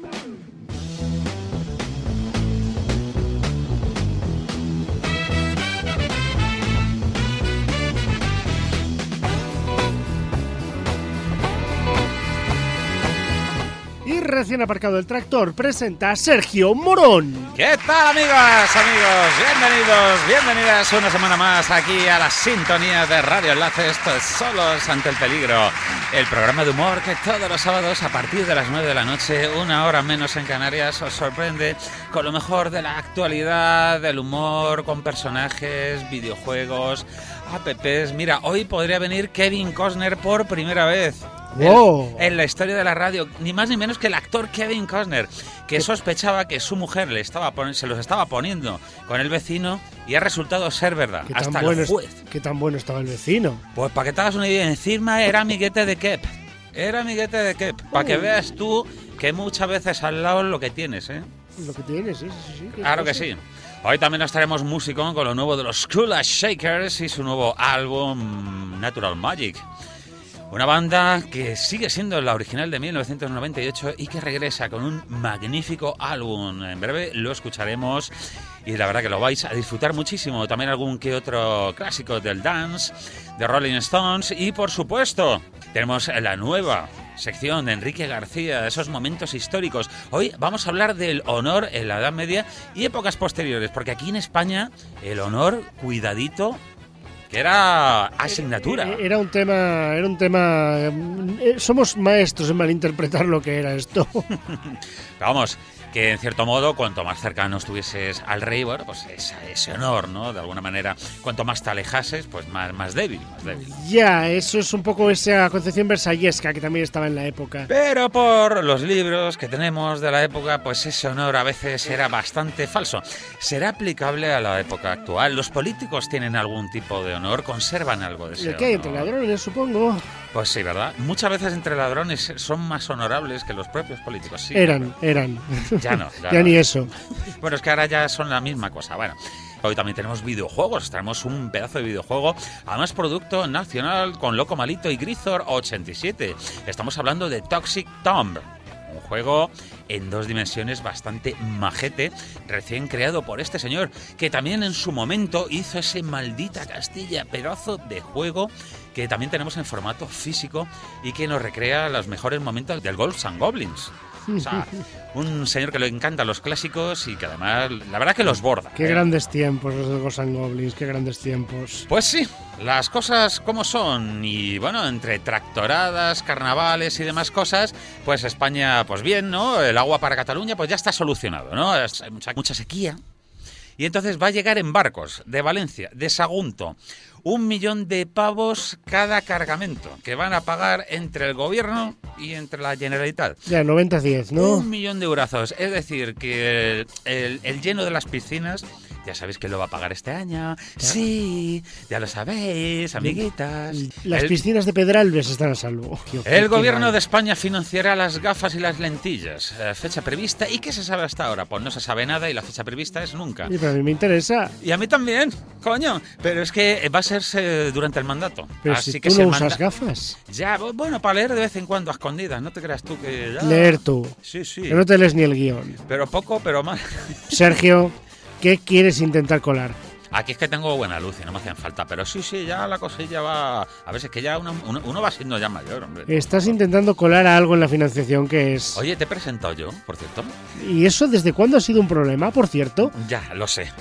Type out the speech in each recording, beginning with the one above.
Recién aparcado el tractor, presenta a Sergio Morón. ¿Qué tal, amigos? Bienvenidas una semana más aquí a la sintonía de Radio Enlace. Esto es Solos ante el Peligro, el programa de humor que todos los sábados a partir de las 9 de la noche, una hora menos en Canarias, os sorprende con lo mejor de la actualidad, del humor, con personajes, videojuegos, apps. Mira, hoy podría venir Kevin Costner por primera vez. Wow. En la historia de la radio, ni más ni menos que el actor Kevin Costner, que sospechaba que su mujer se los estaba poniendo con el vecino y ha resultado ser verdad. Hasta el juez. ¿Qué tan bueno estaba el vecino? Pues para que te hagas una idea, encima era amiguete de Kep. Para que veas tú que muchas veces al lado lo que tienes, ¿eh? Lo que tienes, sí. Claro que sí. Hoy también nos traemos músico con lo nuevo de los Kula Shakers y su nuevo álbum Natural Magic. Una banda que sigue siendo la original de 1998 y que regresa con un magnífico álbum. En breve lo escucharemos y la verdad que lo vais a disfrutar muchísimo. También algún que otro clásico del dance, de Rolling Stones y, por supuesto, tenemos la nueva sección de Enrique García, esos momentos históricos. Hoy vamos a hablar del honor en la Edad Media y épocas posteriores, porque aquí en España el honor, cuidadito, que era asignatura. Era un tema. Somos maestros en malinterpretar lo que era esto. Vamos, que en cierto modo, cuanto más cercano estuvieses al rey, bueno, pues ese honor, ¿no? De alguna manera, cuanto más te alejases, pues más débil. Ya, eso es un poco esa concepción versallesca que también estaba en la época. Pero por los libros que tenemos de la época, pues ese honor a veces era bastante falso. ¿Será aplicable a la época actual? ¿Los políticos tienen algún tipo de honor? ¿Conservan algo de ese honor? ¿Qué hay entre ladrones, supongo? Pues sí, ¿verdad? Muchas veces entre ladrones son más honorables que los propios políticos. Sí, eran. Ya no. Ya ni eso. Bueno, es que ahora ya son la misma cosa. Bueno, hoy también tenemos videojuegos. Tenemos un pedazo de videojuego, además producto nacional con Loco Malito y Grisor 87. Estamos hablando de Toxic Tomb. Un juego en 2 dimensiones bastante majete, recién creado por este señor, que también en su momento hizo ese Maldita Castilla, pedazo de juego que también tenemos en formato físico y que nos recrea los mejores momentos del Ghosts and Goblins. O sea, un señor que le encantan los clásicos y que además, la verdad que los borda. Qué grandes tiempos los de Ghosts and Goblins, qué grandes tiempos. Pues sí, las cosas como son. Y bueno, entre tractoradas, carnavales y demás cosas, pues España, pues bien, ¿no? El agua para Cataluña, pues ya está solucionado, ¿no? Hay mucha sequía. Y entonces va a llegar en barcos de Valencia, de Sagunto, 1 millón de pavos cada cargamento que van a pagar entre el gobierno y entre la Generalitat. Ya, 90-10, ¿no? 1 millón de eurazos. Es decir, que el lleno de las piscinas, ya sabéis que lo va a pagar este año. Ya. Sí, ya lo sabéis, amiguitas. Las piscinas de Pedralbes están a salvo. El gobierno de España financiará las gafas y las lentillas. Fecha prevista. ¿Y qué se sabe hasta ahora? Pues no se sabe nada y la fecha prevista es nunca. Y pero a mí me interesa. Y a mí también, coño. Pero es que va a ser durante el mandato. Pero así si que tú no usas gafas. Ya, bueno, para leer de vez en cuando a escondidas. No te creas tú que... Ya... Leer tú. Sí. Que no te lees ni el guión. Pero poco, pero más. Sergio, ¿qué quieres intentar colar? Aquí es que tengo buena luz y no me hacen falta, pero sí, ya la cosilla va... A ver, es que ya uno va siendo ya mayor, hombre. Estás intentando colar a algo en la financiación que es... Oye, te he presentado yo, por cierto. ¿Y eso desde cuándo ha sido un problema, por cierto? Ya, lo sé.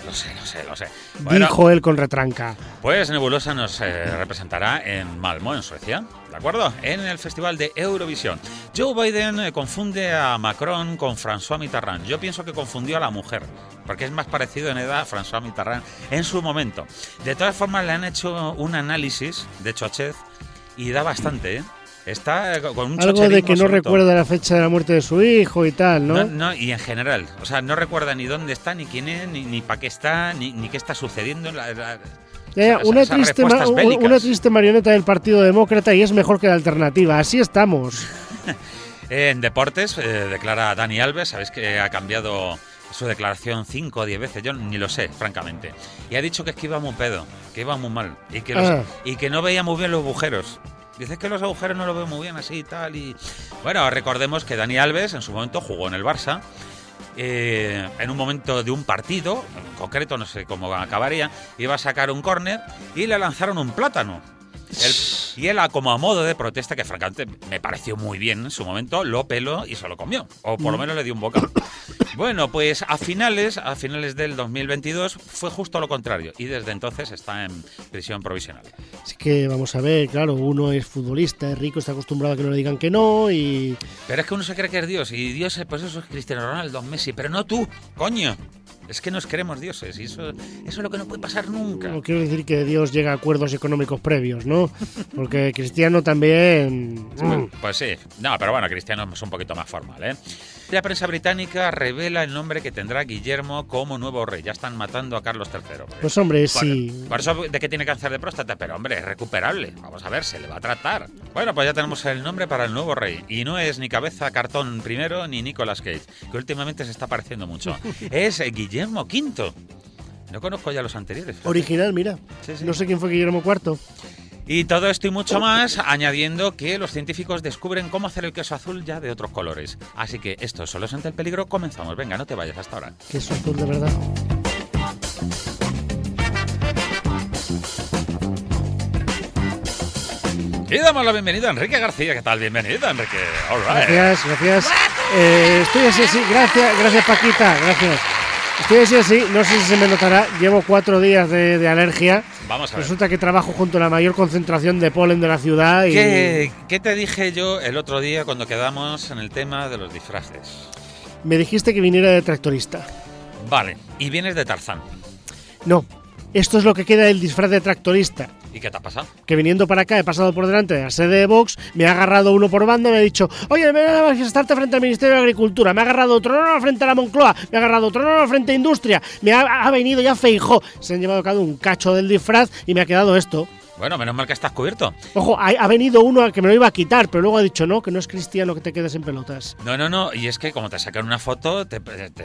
Bueno, dijo él con retranca. Pues Nebulosa nos representará en Malmö, en Suecia, ¿de acuerdo? En el Festival de Eurovisión. Joe Biden confunde a Macron con François Mitterrand. Yo pienso que confundió a la mujer, porque es más parecido en edad a François Mitterrand en su momento. De todas formas, le han hecho un análisis de Chochez y da bastante, ¿eh? Está con un algo de que no recuerda la fecha de la muerte de su hijo y tal, ¿no? No, y en general. O sea, no recuerda ni dónde está, ni quién es, ni para qué está, ni qué está sucediendo. Una triste marioneta del Partido Demócrata y es mejor que la alternativa. Así estamos. En deportes, declara Dani Alves. Sabéis que ha cambiado su declaración 5 o 10 veces. Yo ni lo sé, francamente. Y ha dicho que es que iba muy pedo, que iba muy mal y que no veía muy bien los agujeros. Dices que los agujeros no lo veo muy bien así y tal. Y bueno, recordemos que Dani Alves en su momento jugó en el Barça. En un momento de un partido, en concreto, no sé cómo acabaría, iba a sacar un córner y le lanzaron un plátano. Y él, como a modo de protesta, que francamente me pareció muy bien en su momento, lo peló y se lo comió. O por lo menos le dio un bocado. Bueno, pues a finales del 2022 fue justo lo contrario. Y desde entonces está en prisión provisional. Así que vamos a ver, claro, uno es futbolista, es rico, está acostumbrado a que no le digan que no y... Pero es que uno se cree que es Dios. Y Dios, pues eso es Cristiano Ronaldo, Messi. Pero no tú, coño. Es que nos queremos dioses y eso es lo que no puede pasar nunca. No quiero decir que Dios llega a acuerdos económicos previos, ¿no? Porque Cristiano también... Pues sí. No, pero bueno, Cristiano es un poquito más formal, ¿eh? La prensa británica revela el nombre que tendrá Guillermo como nuevo rey. Ya están matando a Carlos III. Pues hombre, sí. Por eso de que tiene cáncer de próstata, pero hombre, es recuperable. Vamos a ver, se le va a tratar. Bueno, pues ya tenemos el nombre para el nuevo rey. Y no es ni Cabeza Cartón I ni Nicolas Cage, que últimamente se está pareciendo mucho. Es Guillermo V. No conozco ya los anteriores. Original, mira. Sí. No sé quién fue Guillermo IV. Y todo esto y mucho más, añadiendo que los científicos descubren cómo hacer el queso azul ya de otros colores. Así que esto solo es ante el peligro. Comenzamos. Venga, no te vayas hasta ahora. Queso azul de verdad. Y damos la bienvenida a Enrique García. ¿Qué tal? Bienvenido, Enrique. All right. Gracias. Estoy así. Gracias, Paquita. Gracias. Estoy así. No sé si se me notará. Llevo 4 días de alergia. Vamos a ver. Resulta que trabajo junto a la mayor concentración de polen de la ciudad. Y... ¿Qué te dije yo el otro día cuando quedamos en el tema de los disfraces? Me dijiste que viniera de tractorista. Vale. ¿Y vienes de Tarzán? No. Esto es lo que queda del disfraz de tractorista. ¿Y qué te ha pasado? Que viniendo para acá he pasado por delante de la sede de Vox, me ha agarrado uno por banda y me ha dicho: oye, ven a manifestarte frente al Ministerio de Agricultura. Me ha agarrado otro, no, frente a la Moncloa. Me ha agarrado otro, no, frente a Industria. Me ha venido ya Feijóo. Se han llevado cada un cacho del disfraz y me ha quedado esto. Bueno, menos mal que estás cubierto. Ojo, ha venido uno que me lo iba a quitar, pero luego ha dicho no, que no es cristiano que te quedes en pelotas. No. Y es que como te sacan una foto, te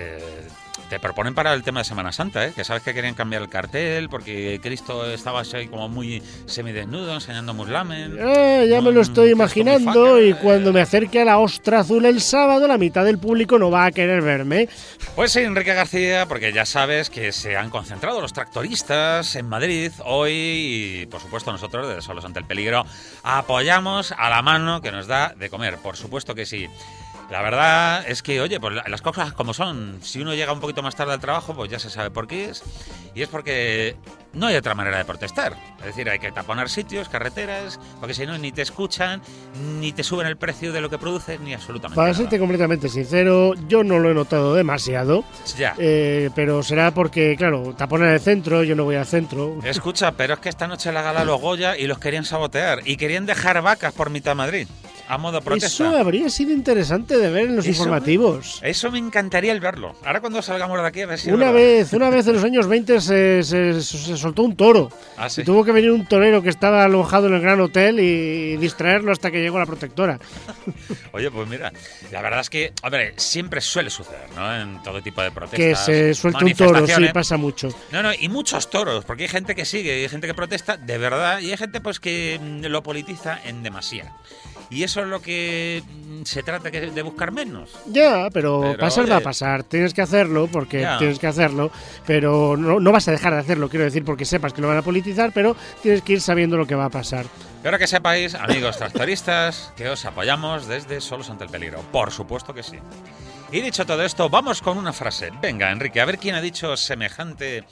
proponen para el tema de Semana Santa, ¿eh? Que sabes que querían cambiar el cartel porque Cristo estaba así como muy semidesnudo, enseñando muslamen. Ya me lo estoy imaginando y cuando me acerque a la ostra azul el sábado, la mitad del público no va a querer verme. Pues sí, Enrique García, porque ya sabes que se han concentrado los tractoristas en Madrid hoy y, por supuesto, nosotros, de Solos ante el Peligro, apoyamos a la mano que nos da de comer. Por supuesto que sí. La verdad es que, oye, pues las cosas como son. Si uno llega un poquito más tarde al trabajo, pues ya se sabe por qué es. Y es porque no hay otra manera de protestar. Es decir, hay que taponar sitios, carreteras, porque si no, ni te escuchan, ni te suben el precio de lo que produces, ni absolutamente nada. Para serte completamente sincero, yo no lo he notado demasiado. Ya. Pero será porque, claro, taponan el centro, yo no voy al centro. Escucha, pero es que esta noche la gala los Goya y los querían sabotear. Y querían dejar vacas por mitad de Madrid. A modo protesta. Eso habría sido interesante de ver en los informativos. Eso me encantaría el verlo. Ahora cuando salgamos de aquí a ver si... Una vez en los años 20 se soltó un toro. ¿Ah, sí? Y tuvo que venir un torero que estaba alojado en el Gran Hotel y distraerlo hasta que llegó la protectora. Oye, pues mira, la verdad es que, hombre, siempre suele suceder, ¿no? En todo tipo de protestas. Que se suelte un toro, sí, pasa mucho. No, y muchos toros, porque hay gente que sigue, hay gente que protesta de verdad y hay gente pues que lo politiza en demasía. Y eso es lo que se trata de buscar menos. Ya, pero pasar va a pasar. Tienes que hacerlo porque tienes que hacerlo, pero no vas a dejar de hacerlo, quiero decir, porque sepas que lo van a politizar, pero tienes que ir sabiendo lo que va a pasar. Pero que sepáis, amigos tractoristas, que os apoyamos desde Solos ante el Peligro. Por supuesto que sí. Y dicho todo esto, vamos con una frase. Venga, Enrique, a ver quién ha dicho semejante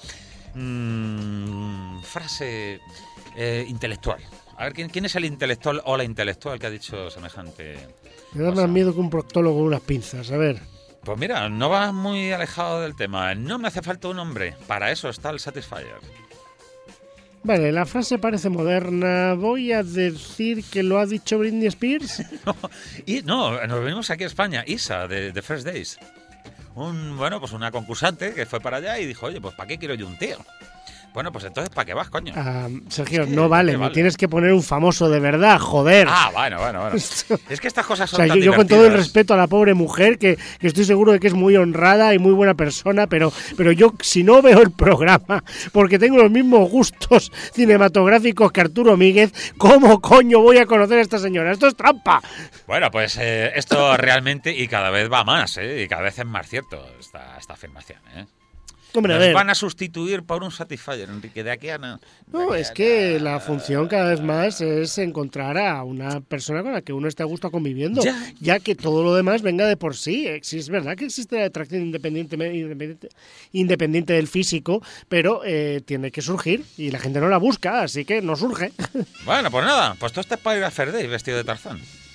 frase intelectual. A ver, ¿quién es el intelectual o la intelectual que ha dicho semejante? Me da más miedo que un proctólogo con unas pinzas, a ver. Pues mira, no vas muy alejado del tema. No me hace falta un hombre. Para eso está el Satisfyer. Vale, la frase parece moderna. Voy a decir que lo ha dicho Britney Spears. No, nos venimos aquí a España. Isa, de First Days. Una concursante que fue para allá y dijo, oye, pues ¿para qué quiero yo un tío? Bueno, pues entonces, ¿para qué vas, coño? Sergio, no vale, me tienes que poner un famoso de verdad, joder. Bueno. Es que estas cosas son tan divertidas. Yo con todo el respeto a la pobre mujer, que estoy seguro de que es muy honrada y muy buena persona, pero yo, si no veo el programa, porque tengo los mismos gustos cinematográficos que Arturo Míguez, ¿cómo coño voy a conocer a esta señora? ¡Esto es trampa! Bueno, pues esto realmente, y cada vez va más, y cada vez es más cierto esta afirmación, Hombre, Nos van a sustituir por un Satisfyer, Enrique, de aquí a nada. No, es que la función cada vez más es encontrar a una persona con la que uno esté a gusto conviviendo, ya que todo lo demás venga de por sí. Es verdad que existe la atracción independiente del físico, pero tiene que surgir y la gente no la busca, así que no surge. Bueno, pues nada, pues tú estás para ir a Fair Day vestido de Tarzán.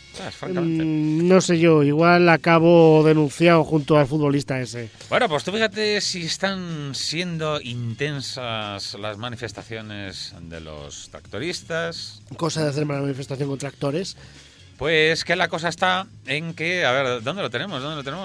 No sé yo, igual acabo denunciado junto al futbolista ese. Bueno, pues tú fíjate si están siendo intensas las manifestaciones de los tractoristas. Cosa de hacer una manifestación con tractores. Pues que la cosa está en que, a ver, ¿dónde lo tenemos?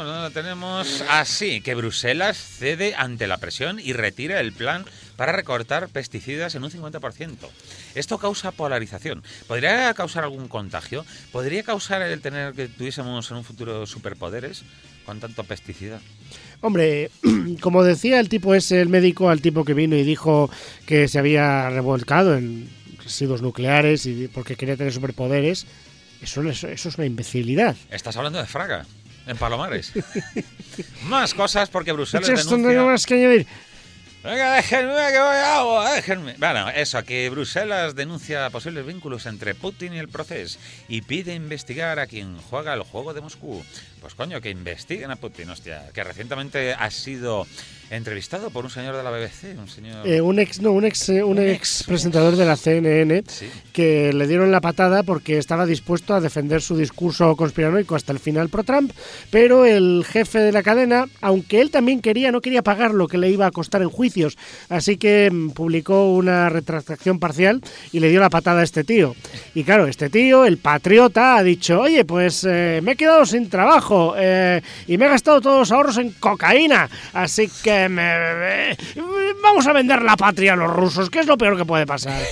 Así, que Bruselas cede ante la presión y retira el plan para recortar pesticidas en un 50%. Esto causa polarización. ¿Podría causar algún contagio? ¿Podría causar el tener que tuviésemos en un futuro superpoderes con tanto pesticida? Hombre, como decía el tipo ese, el médico, al tipo que vino y dijo que se había revolcado en residuos nucleares y porque quería tener superpoderes, eso es una imbecilidad. Estás hablando de Fraga, en Palomares. Más cosas porque Bruselas denuncia... denuncia... No más que añadir. Venga, déjenme que voy a agua, déjenme. Bueno, eso, que Bruselas denuncia posibles vínculos entre Putin y el proceso y pide investigar a quien juega el juego de Moscú. Pues coño, que investiguen a Putin, hostia, que recientemente ha sido entrevistado por un señor de la BBC, un señor... un ex presentador de la CNN, sí, que le dieron la patada porque estaba dispuesto a defender su discurso conspiranoico hasta el final pro-Trump, pero el jefe de la cadena, aunque él también no quería pagar lo que le iba a costar en juicios, así que publicó una retractación parcial y le dio la patada a este tío. Y claro, este tío, el patriota, ha dicho, oye, pues me he quedado sin trabajo y me he gastado todos los ahorros en cocaína, así que vamos a vender la patria a los rusos, que es lo peor que puede pasar.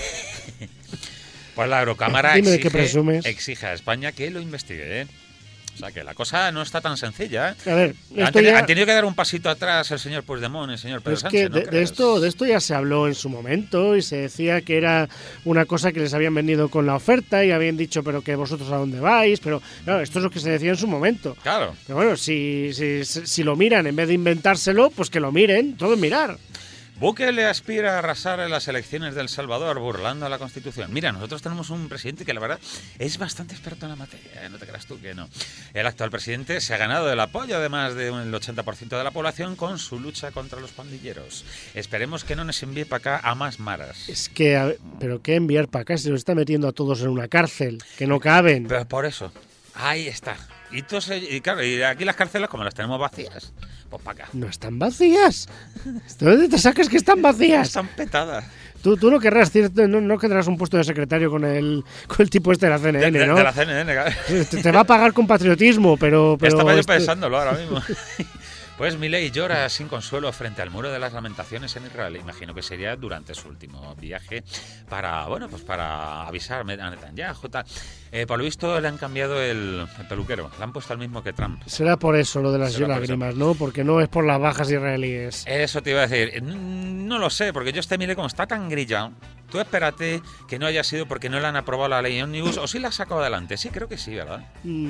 Pues la Eurocámara exige a España que lo investigue, O sea, que la cosa no está tan sencilla, A ver, han tenido que dar un pasito atrás el señor Puigdemont, el señor Pedro Sánchez. Es que de esto ya se habló en su momento y se decía que era una cosa que les habían vendido con la oferta y habían dicho, pero que vosotros a dónde vais, pero claro, esto es lo que se decía en su momento. Claro. Pero bueno, si lo miran en vez de inventárselo, pues que lo miren, todo es mirar. Bukele aspira a arrasar en las elecciones de El Salvador burlando a la Constitución. Mira, nosotros tenemos un presidente que la verdad es bastante experto en la materia, no te creas tú que no. El actual presidente se ha ganado el apoyo de más del 80% de la población con su lucha contra los pandilleros. Esperemos que no nos envíe para acá a más maras. Es que, ¿pero qué enviar para acá? Se los está metiendo a todos en una cárcel, que no caben. Pero por eso, ahí está. Y claro, y aquí las cárceles como las tenemos vacías, pues para acá. No están vacías. ¿De dónde te sacas que están vacías? Están petadas. Tú no querrás no querrás un puesto de secretario con el tipo este de la CNN, ¿no? De la CNN, claro. Te va a pagar con patriotismo, pero estaba yo pensándolo ahora mismo. Pues Milei llora sin consuelo frente al muro de las lamentaciones en Israel. Imagino que sería durante su último viaje para avisar a Netanyahu. Por lo visto le han cambiado el peluquero. Le han puesto el mismo que Trump. Será por eso lo de las lágrimas, ¿no? Porque no es por las bajas israelíes. Eso te iba a decir. No lo sé, porque yo Milei como está tan grillado. Tú espérate que no haya sido porque no le han aprobado la ley Omnibus o sí la ha sacado adelante. Sí, creo que sí, ¿verdad?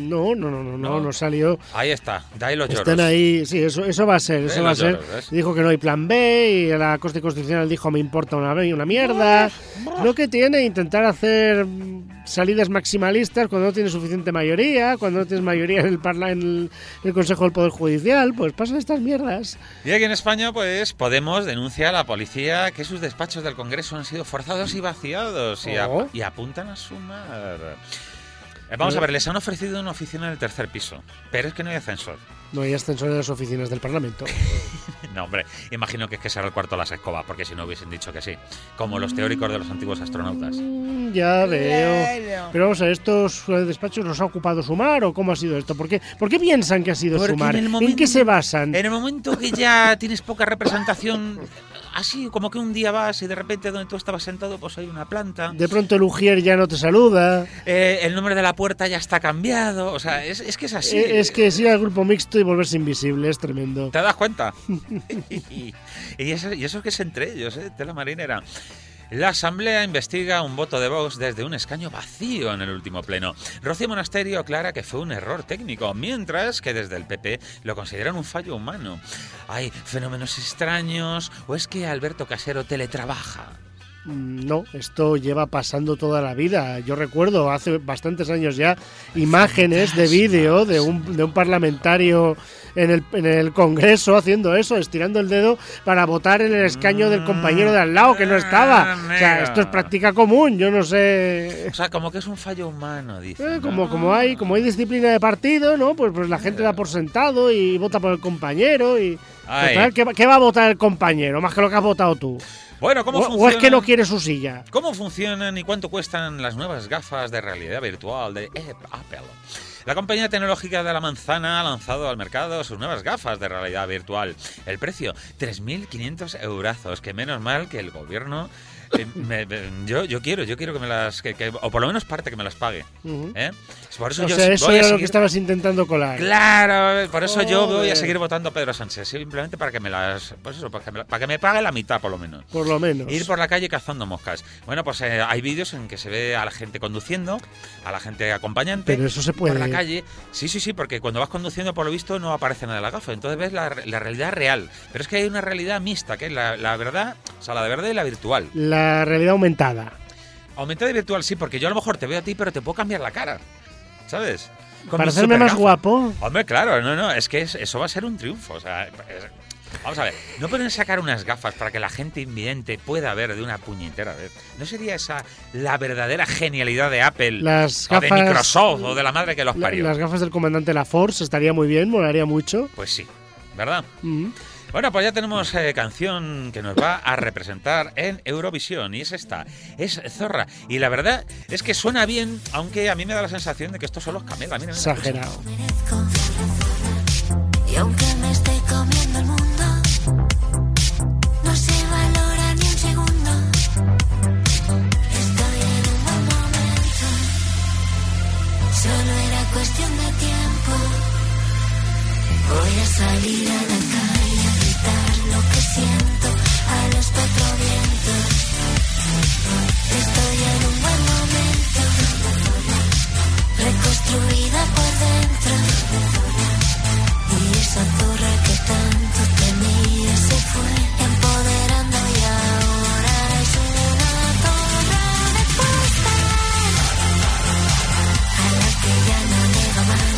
No salió. Ahí está, de ahí los lloros. Están ahí, sí, eso va a ser, eso va a ser. Lloros, dijo que no hay plan B y la Corte Constitucional dijo me importa una mierda. Lo que tiene intentar hacer salidas maximalistas cuando no tiene suficiente mayoría, cuando no tienes mayoría en el Consejo del Poder Judicial, pues pasan estas mierdas. Y aquí en España, pues Podemos denuncia a la policía que sus despachos del Congreso han sido forzados y vaciados y apuntan a sumar. Vamos a ver, les han ofrecido una oficina en el tercer piso, pero es que no hay ascensor. No hay ascensor en las oficinas del Parlamento. No, hombre, imagino que será el cuarto de las escobas, porque si no hubiesen dicho que sí, como los teóricos de los antiguos astronautas. Ya veo. Pero vamos a ver, ¿estos despachos los ha ocupado Sumar o cómo ha sido esto? ¿Por qué piensan que ha sido Porque Sumar? ¿En qué se basan? En el momento que ya tienes poca representación, así como que un día vas y de repente donde tú estabas sentado pues hay una planta. De pronto el Ujier ya no te saluda. El nombre de la puerta ya está cambiado. O sea, es que es así. Es que es ir al grupo mixto y volverse invisible, es tremendo. ¿Te das cuenta? y eso que es entre ellos, tela marinera. La Asamblea investiga un voto de Vox desde un escaño vacío en el último pleno. Rocío Monasterio aclara que fue un error técnico, mientras que desde el PP lo consideran un fallo humano. ¿Hay fenómenos extraños o es que Alberto Casero teletrabaja? No, esto lleva pasando toda la vida. Yo recuerdo hace bastantes años ya imágenes de vídeo de un parlamentario en el Congreso haciendo eso, estirando el dedo para votar en el escaño del compañero de al lado que no estaba. O sea, esto es práctica común, yo no sé. O sea, como que es un fallo humano, dice. Como hay disciplina de partido, ¿no? Pues la gente da por sentado y vota por el compañero y total, ¿qué va a votar el compañero? Más que lo que has votado tú. Bueno, ¿cómo funcionan? ¿O es que no quiere su silla? ¿Cómo funcionan y cuánto cuestan las nuevas gafas de realidad virtual de Apple? La compañía tecnológica de la manzana ha lanzado al mercado sus nuevas gafas de realidad virtual. El precio, 3.500 eurazos, que menos mal que el gobierno... yo quiero que me las... o por lo menos parte que me las pague. Por eso eso era lo que estabas intentando colar. Claro, por eso yo voy a seguir votando a Pedro Sánchez, simplemente para que me las... Pues eso, para que me pague la mitad, por lo menos. Por lo menos. Ir por la calle cazando moscas. Bueno, pues hay vídeos en que se ve a la gente conduciendo, a la gente acompañante. Pero eso se puede. Por la calle. Sí, porque cuando vas conduciendo, por lo visto, no aparece nada de la gafa. Entonces ves la realidad real. Pero es que hay una realidad mixta, que es la verdad, o sea, la de verdad y la virtual. La realidad aumentada. Aumentada y virtual, sí, porque yo a lo mejor te veo a ti, pero te puedo cambiar la cara. ¿Sabes? Para hacerme más guapo. Hombre, claro, no, es que eso va a ser un triunfo. O sea, vamos a ver, ¿no pueden sacar unas gafas para que la gente invidente pueda ver de una puñetera vez? ¿No sería esa la verdadera genialidad de Apple, las gafas, o de Microsoft, o de la madre que los parió? Las gafas del comandante LaForce estaría muy bien, molaría mucho. Pues sí, ¿verdad? Bueno, pues ya tenemos canción que nos va a representar en Eurovisión, y es esta, es Zorra. Y la verdad es que suena bien, aunque a mí me da la sensación de que esto solo es Camela. Mira, exagerado. Y aunque me esté comiendo el mundo, no se valora ni un segundo. Estoy en un buen momento, solo era cuestión de tiempo. Voy a salir a la calle a gritar lo que siento a los cuatro vientos. Estoy en un buen momento, reconstruida por dentro. Y esa zorra que tanto temía se fue empoderando y ahora es una zorra de postal, a la que ya no le va mal,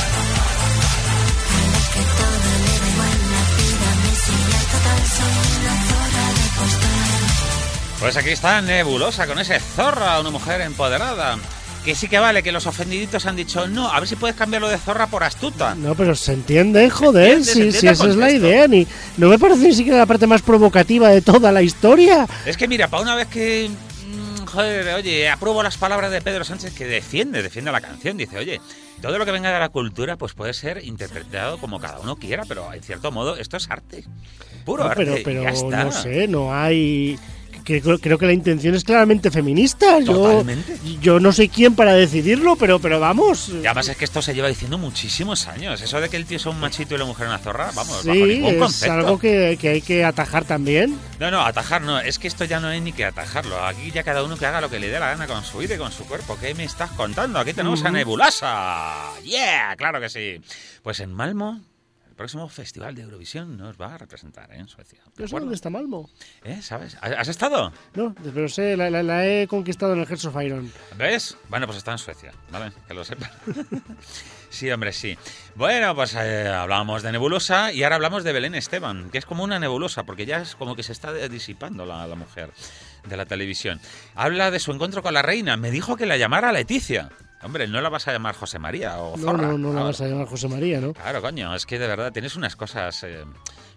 a la que todo le da igual, la vida me sigue total, soy una zorra de postal. Pues aquí está Nebulosa con ese Zorra, una mujer empoderada. Que sí que vale, que los ofendiditos han dicho, no, a ver si puedes cambiarlo de zorra por astuta. No, pero se entiende, joder, si esa es la idea. No me parece ni siquiera la parte más provocativa de toda la historia. Es que mira, para una vez que, joder, oye, apruebo las palabras de Pedro Sánchez, que defiende la canción, dice, oye, todo lo que venga de la cultura pues puede ser interpretado como cada uno quiera, pero en cierto modo esto es arte, puro arte. Pero ya está. No sé, no hay... Creo que la intención es claramente feminista. Totalmente. Yo no soy quién para decidirlo, pero vamos. Y además es que esto se lleva diciendo muchísimos años. Eso de que el tío es un machito y la mujer una zorra, vamos, sí, bajo ningún es concepto. Algo que hay que atajar también. No, atajar no. Es que esto ya no hay ni que atajarlo. Aquí ya cada uno que haga lo que le dé la gana con su vida y con su cuerpo. ¿Qué me estás contando? Aquí tenemos a Nebulosa. ¡Yeah! ¡Claro que sí! Pues en Malmo, el próximo festival de Eurovisión nos va a representar en Suecia. Yo sé dónde está Malmo. ¿Sabes? ¿Has estado? No, pero sé, la he conquistado en el Hearts of Iron. ¿Ves? Bueno, pues está en Suecia, ¿vale? Que lo sepas. Sí, hombre, sí. Bueno, pues hablábamos de Nebulosa y ahora hablamos de Belén Esteban, que es como una nebulosa, porque ya es como que se está disipando la mujer de la televisión. Habla de su encuentro con la reina. Me dijo que la llamara Leticia. Hombre, no la vas a llamar José María o Zorra. No la vas a llamar José María, ¿no? Claro, coño, es que de verdad tienes unas cosas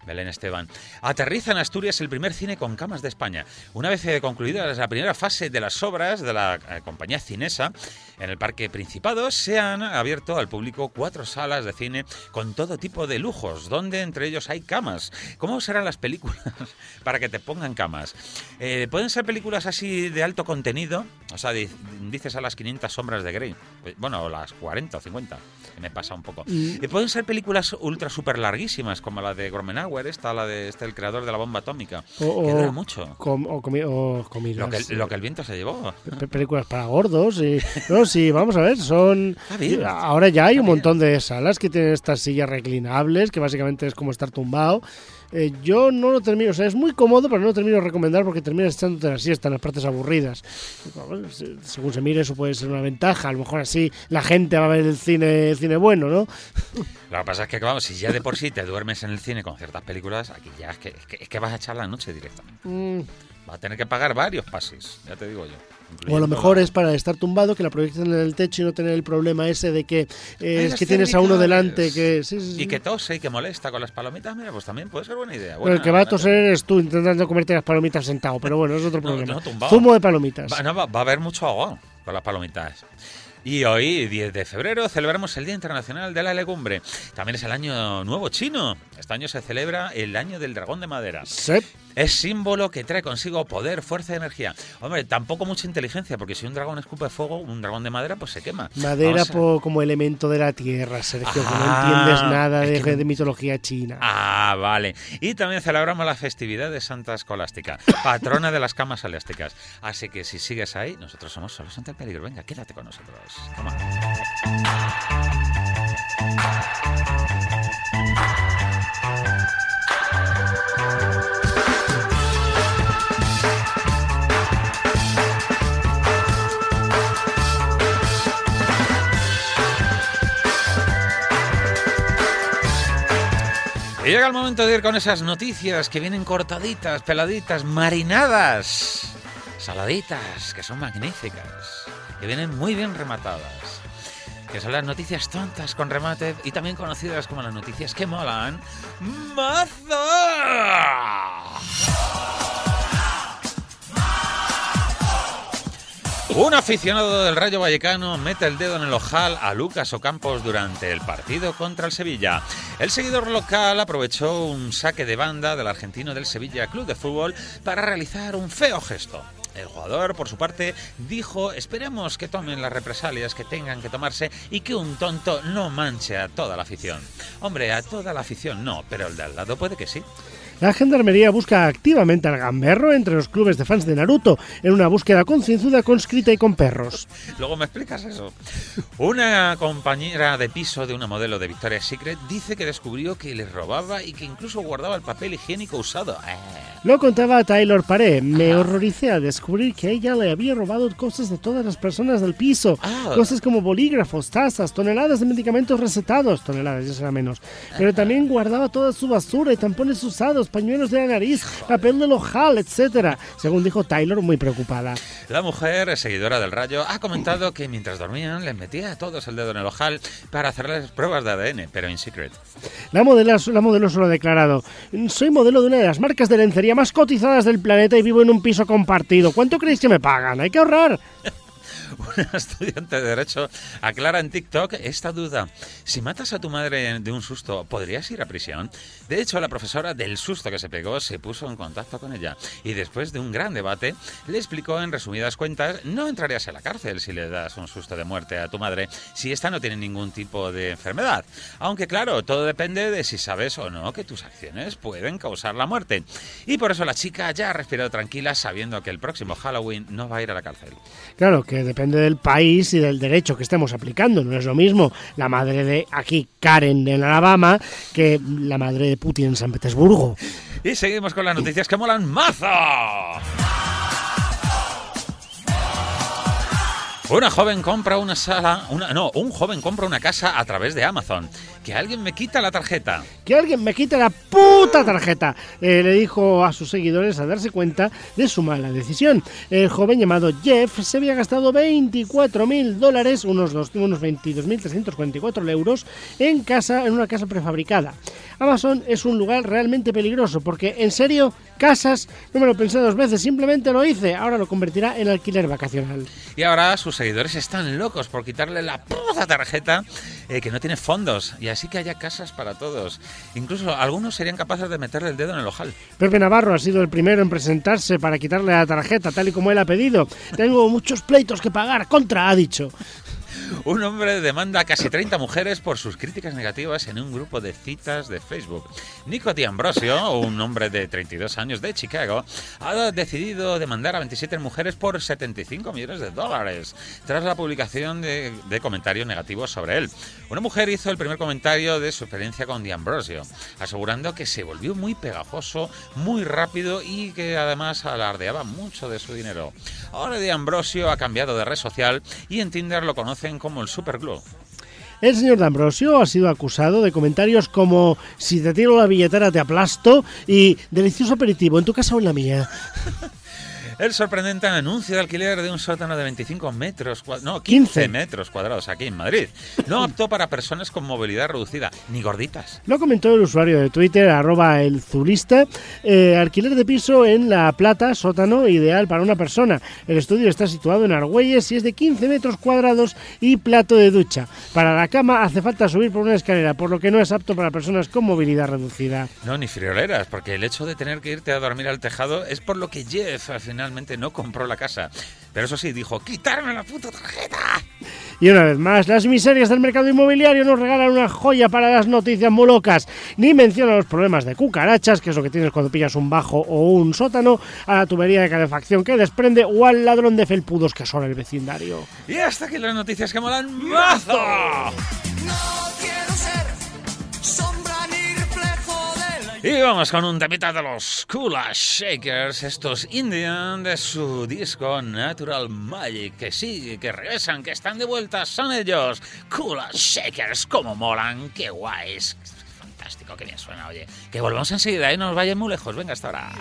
Belén Esteban. Aterriza en Asturias el primer cine con camas de España. Una vez concluida la primera fase de las obras de la compañía Cinesa, en el Parque Principado se han abierto al público 4 salas de cine con todo tipo de lujos, donde entre ellos hay camas. ¿Cómo serán las películas para que te pongan camas? ¿Pueden ser películas así de alto contenido? O sea, dices a las 500 sombras de Grey. Bueno, o las 40 o 50, que me pasa un poco. ¿Pueden ser películas ultra super larguísimas, como la de Grommenauer, el creador de la bomba atómica, que dura mucho? Comidas. Lo que el viento se llevó. Películas para gordos. Sí, vamos a ver, ahora ya hay un montón de salas que tienen estas sillas reclinables, que básicamente es como estar tumbado. Yo no lo termino, o sea, es muy cómodo, pero no lo termino de recomendar porque terminas echándote la siesta en las partes aburridas. Según se mire, eso puede ser una ventaja. A lo mejor así la gente va a ver el cine bueno, ¿no? Lo que pasa es que, vamos, si ya de por sí te duermes en el cine con ciertas películas, aquí ya es que vas a echar la noche directamente. Vas a tener que pagar varios pases, ya te digo yo. O a lo mejor es para estar tumbado, que la proyecten en el techo y no tener el problema ese de que es que tienes a uno delante que... Sí. Y que tose y que molesta con las palomitas, mira, pues también puede ser buena idea. Bueno, el que va a toser eres tú intentando comerte las palomitas sentado, pero bueno, es otro problema. Zumo de palomitas. Va a haber mucho agua con las palomitas. Y hoy, 10 de febrero, celebramos el Día Internacional de la Legumbre. También es el Año Nuevo Chino. Este año se celebra el Año del Dragón de Madera. Sí. Es símbolo que trae consigo poder, fuerza y energía. Hombre, tampoco mucha inteligencia, porque si un dragón escupe fuego, un dragón de madera, pues se quema. Madera como elemento de la tierra, Sergio, que no entiendes nada de mitología china. Vale. Y también celebramos la festividad de Santa Escolástica, patrona de las camas elásticas. Así que si sigues ahí, nosotros somos solos ante el peligro. Venga, quédate con nosotros. Come on. Y llega el momento de ir con esas noticias que vienen cortaditas, peladitas, marinadas, saladitas, que son magníficas, que vienen muy bien rematadas, que son las noticias tontas con remate y también conocidas como las noticias que molan. ¡Mazo! Un aficionado del Rayo Vallecano mete el dedo en el ojal a Lucas Ocampos durante el partido contra el Sevilla. El seguidor local aprovechó un saque de banda del argentino del Sevilla Club de Fútbol para realizar un feo gesto. El jugador, por su parte, dijo: esperemos que tomen las represalias que tengan que tomarse y que un tonto no manche a toda la afición. Hombre, a toda la afición no, pero el de al lado puede que sí. La Gendarmería busca activamente al gamberro entre los clubes de fans de Naruto en una búsqueda concienzuda, conscrita y con perros. Luego me explicas eso. Una compañera de piso de una modelo de Victoria's Secret dice que descubrió que les robaba y que incluso guardaba el papel higiénico usado. Lo contaba Taylor Paré. Me horroricé al descubrir que ella le había robado cosas de todas las personas del piso. Cosas como bolígrafos, tazas, toneladas de medicamentos recetados. Toneladas, ya será menos. Pero también guardaba toda su basura y tampones usados, pañuelos de la nariz, papel del ojal, etcétera, según dijo Taylor, muy preocupada. La mujer, seguidora del Rayo, ha comentado que mientras dormían les metía a todos el dedo en el ojal para hacerles pruebas de ADN, pero en secret. La modelo solo ha declarado: soy modelo de una de las marcas de lencería más cotizadas del planeta y vivo en un piso compartido. ¿Cuánto creéis que me pagan? Hay que ahorrar. Una estudiante de Derecho aclara en TikTok esta duda. Si matas a tu madre de un susto, ¿podrías ir a prisión? De hecho, la profesora del susto que se pegó se puso en contacto con ella y después de un gran debate le explicó en resumidas cuentas: no entrarías en la cárcel si le das un susto de muerte a tu madre si esta no tiene ningún tipo de enfermedad. Aunque claro, todo depende de si sabes o no que tus acciones pueden causar la muerte. Y por eso la chica ya ha respirado tranquila sabiendo que el próximo Halloween no va a ir a la cárcel. Claro, que depende del país y del derecho que estemos aplicando. No es lo mismo la madre de aquí, Karen, en Alabama, que la madre de Putin en San Petersburgo. Y seguimos con las noticias que molan mazo. Un joven compra una casa a través de Amazon. que alguien me quita la tarjeta. Que alguien me quite la puta tarjeta, le dijo a sus seguidores al darse cuenta de su mala decisión. El joven llamado Jeff se había gastado $24.000, unos 22.344 euros, en una casa prefabricada. Amazon es un lugar realmente peligroso porque, en serio, casas, no me lo pensé 2 veces, simplemente lo hice. Ahora lo convertirá en alquiler vacacional. Y ahora sus seguidores están locos por quitarle la puta tarjeta que no tiene fondos, y así que haya casas para todos. Incluso algunos serían capaces de meterle el dedo en el ojal. Pepe Navarro ha sido el primero en presentarse para quitarle la tarjeta, tal y como él ha pedido. Tengo muchos pleitos que pagar, ha dicho. Un hombre demanda a casi 30 mujeres por sus críticas negativas en un grupo de citas de Facebook. Nico D'Ambrosio, un hombre de 32 años de Chicago, ha decidido demandar a 27 mujeres por $75 millones tras la publicación de comentarios negativos sobre él. Una mujer hizo el primer comentario de su experiencia con D'Ambrosio, asegurando que se volvió muy pegajoso, muy rápido y que además alardeaba mucho de su dinero. Ahora D'Ambrosio ha cambiado de red social y en Tinder lo conocen como el Superglue. El señor D'Ambrosio ha sido acusado de comentarios como "si te tiro la billetera te aplasto" y "delicioso aperitivo en tu casa o en la mía". El sorprendente anuncio de alquiler de un sótano de 15 metros cuadrados aquí en Madrid no apto para personas con movilidad reducida, ni gorditas. Lo comentó el usuario de Twitter, @elzulista. Alquiler de piso en La Plata, sótano ideal para una persona. El estudio está situado en Argüelles y es de 15 metros cuadrados y plato de ducha. Para la cama hace falta subir por una escalera, por lo que no es apto para personas con movilidad reducida. No, ni frioleras, porque el hecho de tener que irte a dormir al tejado es por lo que Jeff al final no compró la casa. Pero eso sí, dijo: ¡quitarme la puta tarjeta! Y una vez más, las miserias del mercado inmobiliario nos regalan una joya para las noticias muy locas. Ni menciona los problemas de cucarachas, que es lo que tienes cuando pillas un bajo o un sótano, a la tubería de calefacción que desprende o al ladrón de felpudos que asola el vecindario. Y hasta aquí las noticias que molan mazo. No quiero ser sombra ni reflejo de la... Y vamos con un temita de los Kula Shakers, estos Indian, de su disco Natural Magic. Que sí, que regresan, que están de vuelta, son ellos. Kula Shakers, como molan, qué guays. Fantástico, qué bien suena, oye. Que volvamos enseguida, no nos vayan muy lejos. Venga, hasta ahora.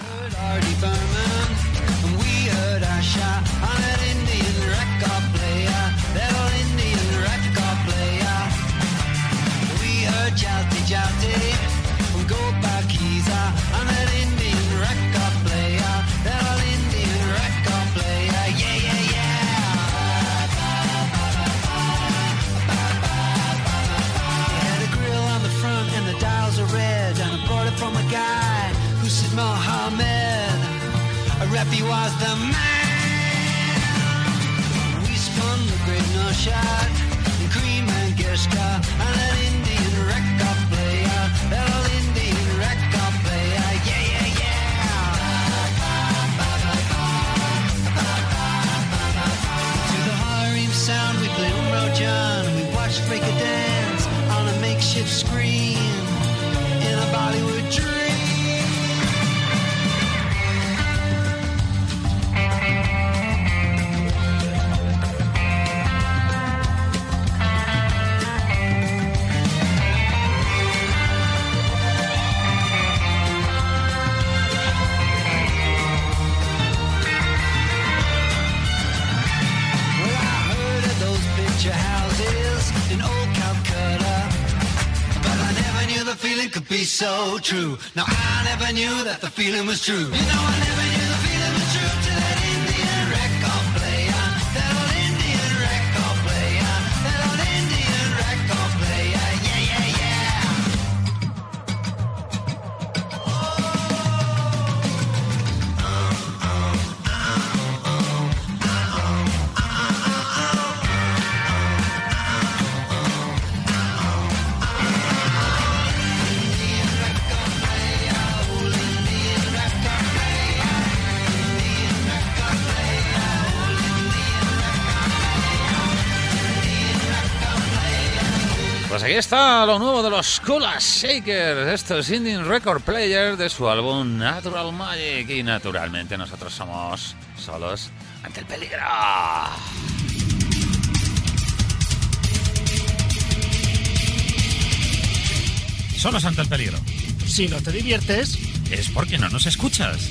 I'm an Indian record player, that old Indian record player, yeah, yeah, yeah. It had a grill on the front and the dials are red, and I bought it from a guy who said Mohammed, a rap he was the man. We spun the great no shot, and cream and Gershka, and an Indian record player, that old Indian record player, yeah, yeah, yeah. To the harem sound we played Umro John, and we watched Freaka dance on a makeshift screen in a Bollywood dream. Feeling could be so true. Now I never knew that the feeling was true. You know I never knew the feeling was true to that Indian record player, that old Indian record player, that old Indian record player, yeah, yeah, yeah. Pues aquí está lo nuevo de los Kula Shakers, estos Indian Record Players de su álbum Natural Magic. Y naturalmente nosotros somos solos ante el peligro. Solo ante el peligro. Si no te diviertes... Es porque no nos escuchas.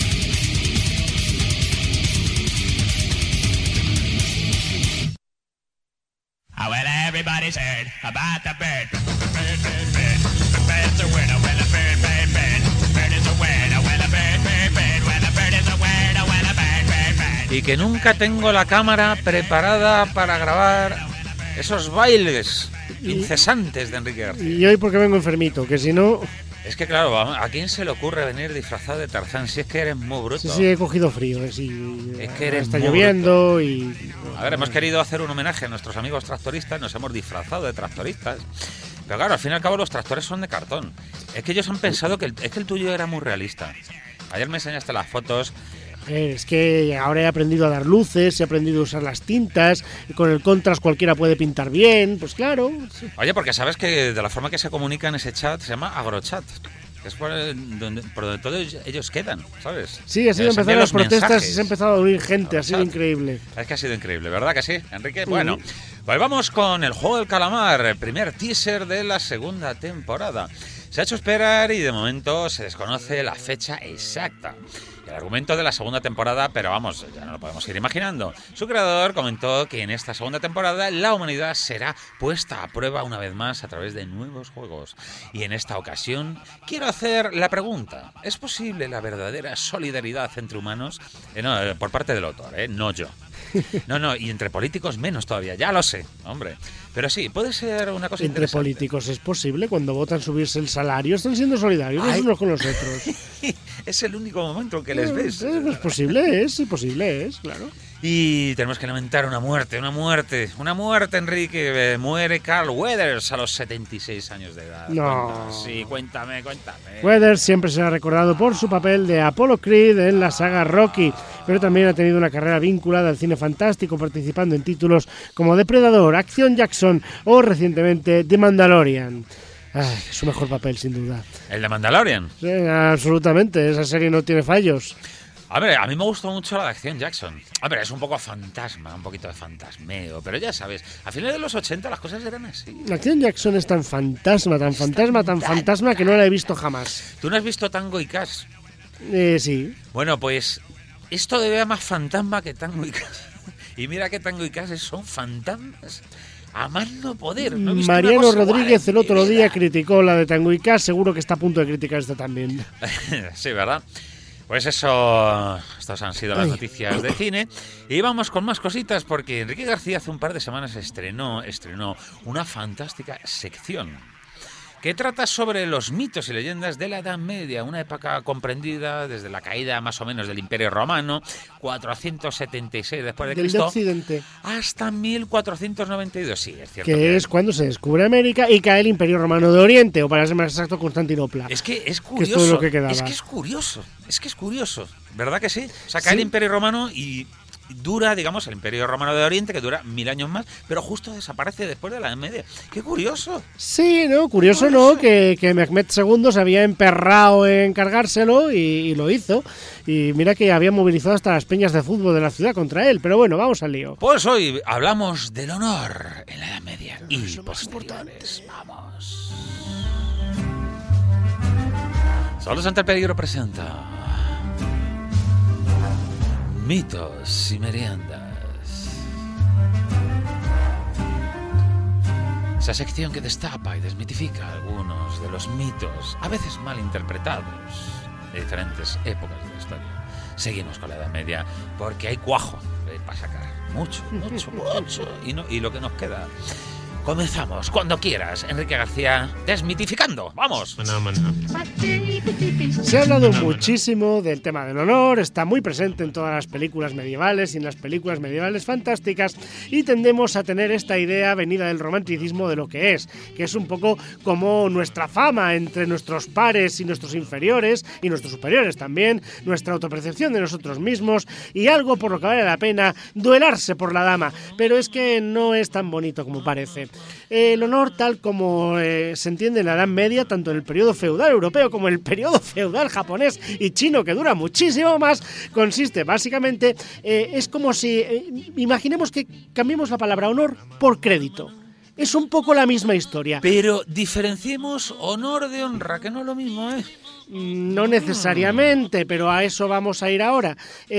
Oh, well, everybody's heard about the bird. Bird, bird, bird. The bird's a word. Oh, well, a bird, bird, bird. Bird is a word. Oh, well, a bird, bird, bird. Well, a bird is a word. Oh, well, a bird, bird, bird. Y que nunca tengo la cámara preparada para grabar esos bailes incesantes de Enrique García. Y hoy porque vengo enfermito, que si no... Es que claro, ¿a quién se le ocurre venir disfrazado de Tarzán? Si es que eres muy bruto. Sí, he cogido frío, sí. Es que eres está muy lloviendo bruto. y... A ver, hemos querido hacer un homenaje a nuestros amigos tractoristas, nos hemos disfrazado de tractoristas. Pero claro, al fin y al cabo los tractores son de cartón. Es que ellos han pensado que el tuyo era muy realista. Ayer me enseñaste las fotos. Es que ahora he aprendido a dar luces, he aprendido a usar las tintas, y con el contrast cualquiera puede pintar bien, pues claro. Sí. Oye, porque sabes que de la forma que se comunica en ese chat se llama agrochat. Que es por donde todos ellos quedan, ¿sabes? Sí, así han Se empezado envían las los protestas mensajes. y se ha empezado a unir gente, ha sido Chat. increíble. Es que ha sido increíble, ¿verdad que sí, Enrique? Bueno, pues vamos con el juego del calamar, el primer teaser de la segunda temporada. Se ha hecho esperar y de momento se desconoce la fecha exacta. El argumento de la segunda temporada, pero vamos, ya no lo podemos ir imaginando. Su creador comentó que en esta segunda temporada la humanidad será puesta a prueba una vez más a través de nuevos juegos. Y en esta ocasión quiero hacer la pregunta: ¿es posible la verdadera solidaridad entre humanos? Por parte del autor, no yo. No, y entre políticos menos todavía, ya lo sé, hombre. Pero sí, puede ser una cosa Entre interesante. políticos es posible, cuando votan subirse el salario, están siendo solidarios los Ay. unos con los otros. Es el único momento en que les ves. Es posible, claro. Y tenemos que lamentar una muerte, Enrique. Muere Carl Weathers a los 76 años de edad. No. Sí, cuéntame. Weathers siempre será recordado por su papel de Apollo Creed en la saga Rocky, pero también ha tenido una carrera vinculada al cine fantástico, participando en títulos como Depredador, Acción Jackson o recientemente The Mandalorian. Ay, su mejor papel, sin duda. El de Mandalorian. Sí, absolutamente, esa serie no tiene fallos. Hombre, a mí me gustó mucho la de Acción Jackson. Hombre, es un poco fantasma, un poquito de fantasmeo, pero ya sabes, a finales de los 80 las cosas eran así. Acción Jackson es tan fantasma que no la he visto jamás. ¿Tú no has visto Tango y Cash? Sí. Bueno, pues esto debe más fantasma que Tango y Cash. Y mira que Tango y Cash son fantasmas a más no poder. No he visto Mariano una cosa Rodríguez igual el otro en mi día vida. criticó la de Tango y Cash, seguro que está a punto de criticar esta también. Sí, ¿verdad? Pues eso, estas han sido las noticias de cine. Y vamos con más cositas, porque Enrique García hace un par de semanas estrenó una fantástica sección que trata sobre los mitos y leyendas de la Edad Media, una época comprendida desde la caída más o menos del Imperio Romano, 476 después de Del de Cristo, Occidente, hasta 1492. Sí, es cierto. que es cuando se descubre América y cae el Imperio Romano de Oriente, o para ser más exacto, Constantinopla. Es que es Que curioso. es todo lo que quedaba. Es que es curioso. ¿Verdad que sí? O sea, cae el Imperio Romano y dura, digamos, el Imperio Romano de Oriente, que dura 1000 años más, pero justo desaparece después de la Edad Media. ¡Qué curioso! Sí, ¿no? Curioso, ¿no? Que Mehmed II se había emperrado en cargárselo y lo hizo. Y mira que había movilizado hasta las peñas de fútbol de la ciudad contra él. Pero bueno, vamos al lío. Pues hoy hablamos del honor en la Edad Media y posteriores. Vamos. Solos ante el peligro presenta mitos y meriendas. Esa sección que destapa y desmitifica algunos de los mitos, a veces mal interpretados, de diferentes épocas de la historia. Seguimos con la Edad Media porque hay cuajo para sacar. Mucho. Y lo que nos queda. Comenzamos cuando quieras, Enrique García, desmitificando. ¡Vamos! Se ha hablado muchísimo del tema del honor, está muy presente en todas las películas medievales y en las películas medievales fantásticas, y tendemos a tener esta idea venida del romanticismo de lo que es un poco como nuestra fama entre nuestros pares y nuestros inferiores, y nuestros superiores también, nuestra autopercepción de nosotros mismos, y algo por lo que vale la pena duelarse por la dama, pero es que no es tan bonito como parece. El honor, tal como se entiende en la Edad Media, tanto en el periodo feudal europeo como en el periodo feudal japonés y chino, que dura muchísimo más, consiste básicamente, es como si, imaginemos que cambiemos la palabra honor por crédito. es un poco la misma historia. Pero diferenciemos honor de honra, que no es lo mismo, ¿eh? No necesariamente, pero a eso vamos a ir ahora.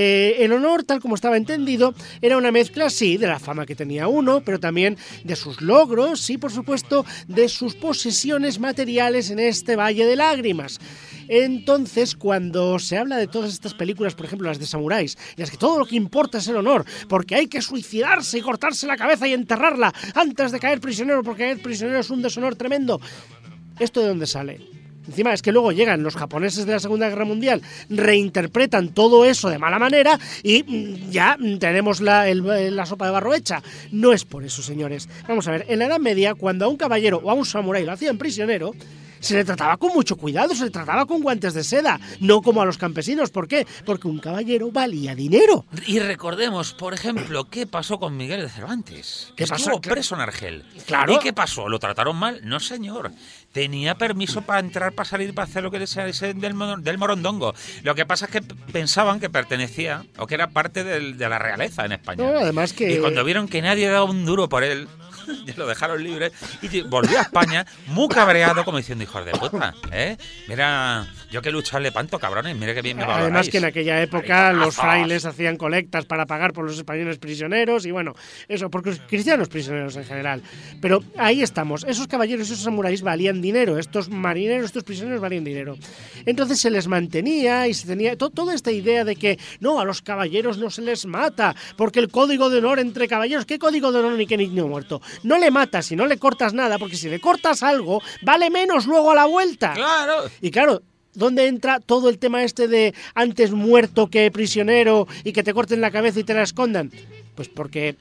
El honor, tal como estaba entendido, era una mezcla, sí, de la fama que tenía uno, pero también de sus logros y, por supuesto, de sus posesiones materiales en este valle de lágrimas. Entonces, cuando se habla de todas estas películas, por ejemplo, las de samuráis, en las que todo lo que importa es el honor, porque hay que suicidarse y cortarse la cabeza y enterrarla antes de caer prisionero, porque caer prisionero es un deshonor tremendo. ¿Esto de dónde sale? Encima es que luego llegan los japoneses de la Segunda Guerra Mundial, reinterpretan todo eso de mala manera y ya tenemos la sopa de barro hecha. No es por eso, señores. Vamos a ver, en la Edad Media, cuando a un caballero o a un samurái lo hacían prisionero, se le trataba con mucho cuidado, se le trataba con guantes de seda, no como a los campesinos. ¿Por qué? Porque un caballero valía dinero. Y recordemos, por ejemplo, ¿qué pasó con Miguel de Cervantes? ¿Qué pasó? Estuvo preso en Argel. Claro. ¿Y qué pasó? ¿Lo trataron mal? No, señor. Tenía permiso para entrar, para salir, para hacer lo que desease del morondongo. Lo que pasa es que pensaban que pertenecía o que era parte de la realeza en España. No, además que... Y cuando vieron que nadie daba un duro por él, lo dejaron libre y volvió a España muy cabreado, como diciendo, hijos de puta, ¿eh? Mira, yo que lucharle panto, cabrones, mira que bien me valoráis. Además que en aquella época los frailes hacían colectas para pagar por los españoles prisioneros y bueno, eso, porque los cristianos prisioneros en general. Pero ahí estamos, esos caballeros, esos samuráis valían dinero, estos marineros, estos prisioneros valían dinero. Entonces se les mantenía y se tenía toda esta idea de que no, a los caballeros no se les mata, porque el código de honor entre caballeros, ¿qué código de honor ni qué niño muerto? No le matas y no le cortas nada, porque si le cortas algo, vale menos luego a la vuelta. ¡Claro! Y claro, ¿dónde entra todo el tema este de antes muerto que prisionero y que te corten la cabeza y te la escondan? Pues porque,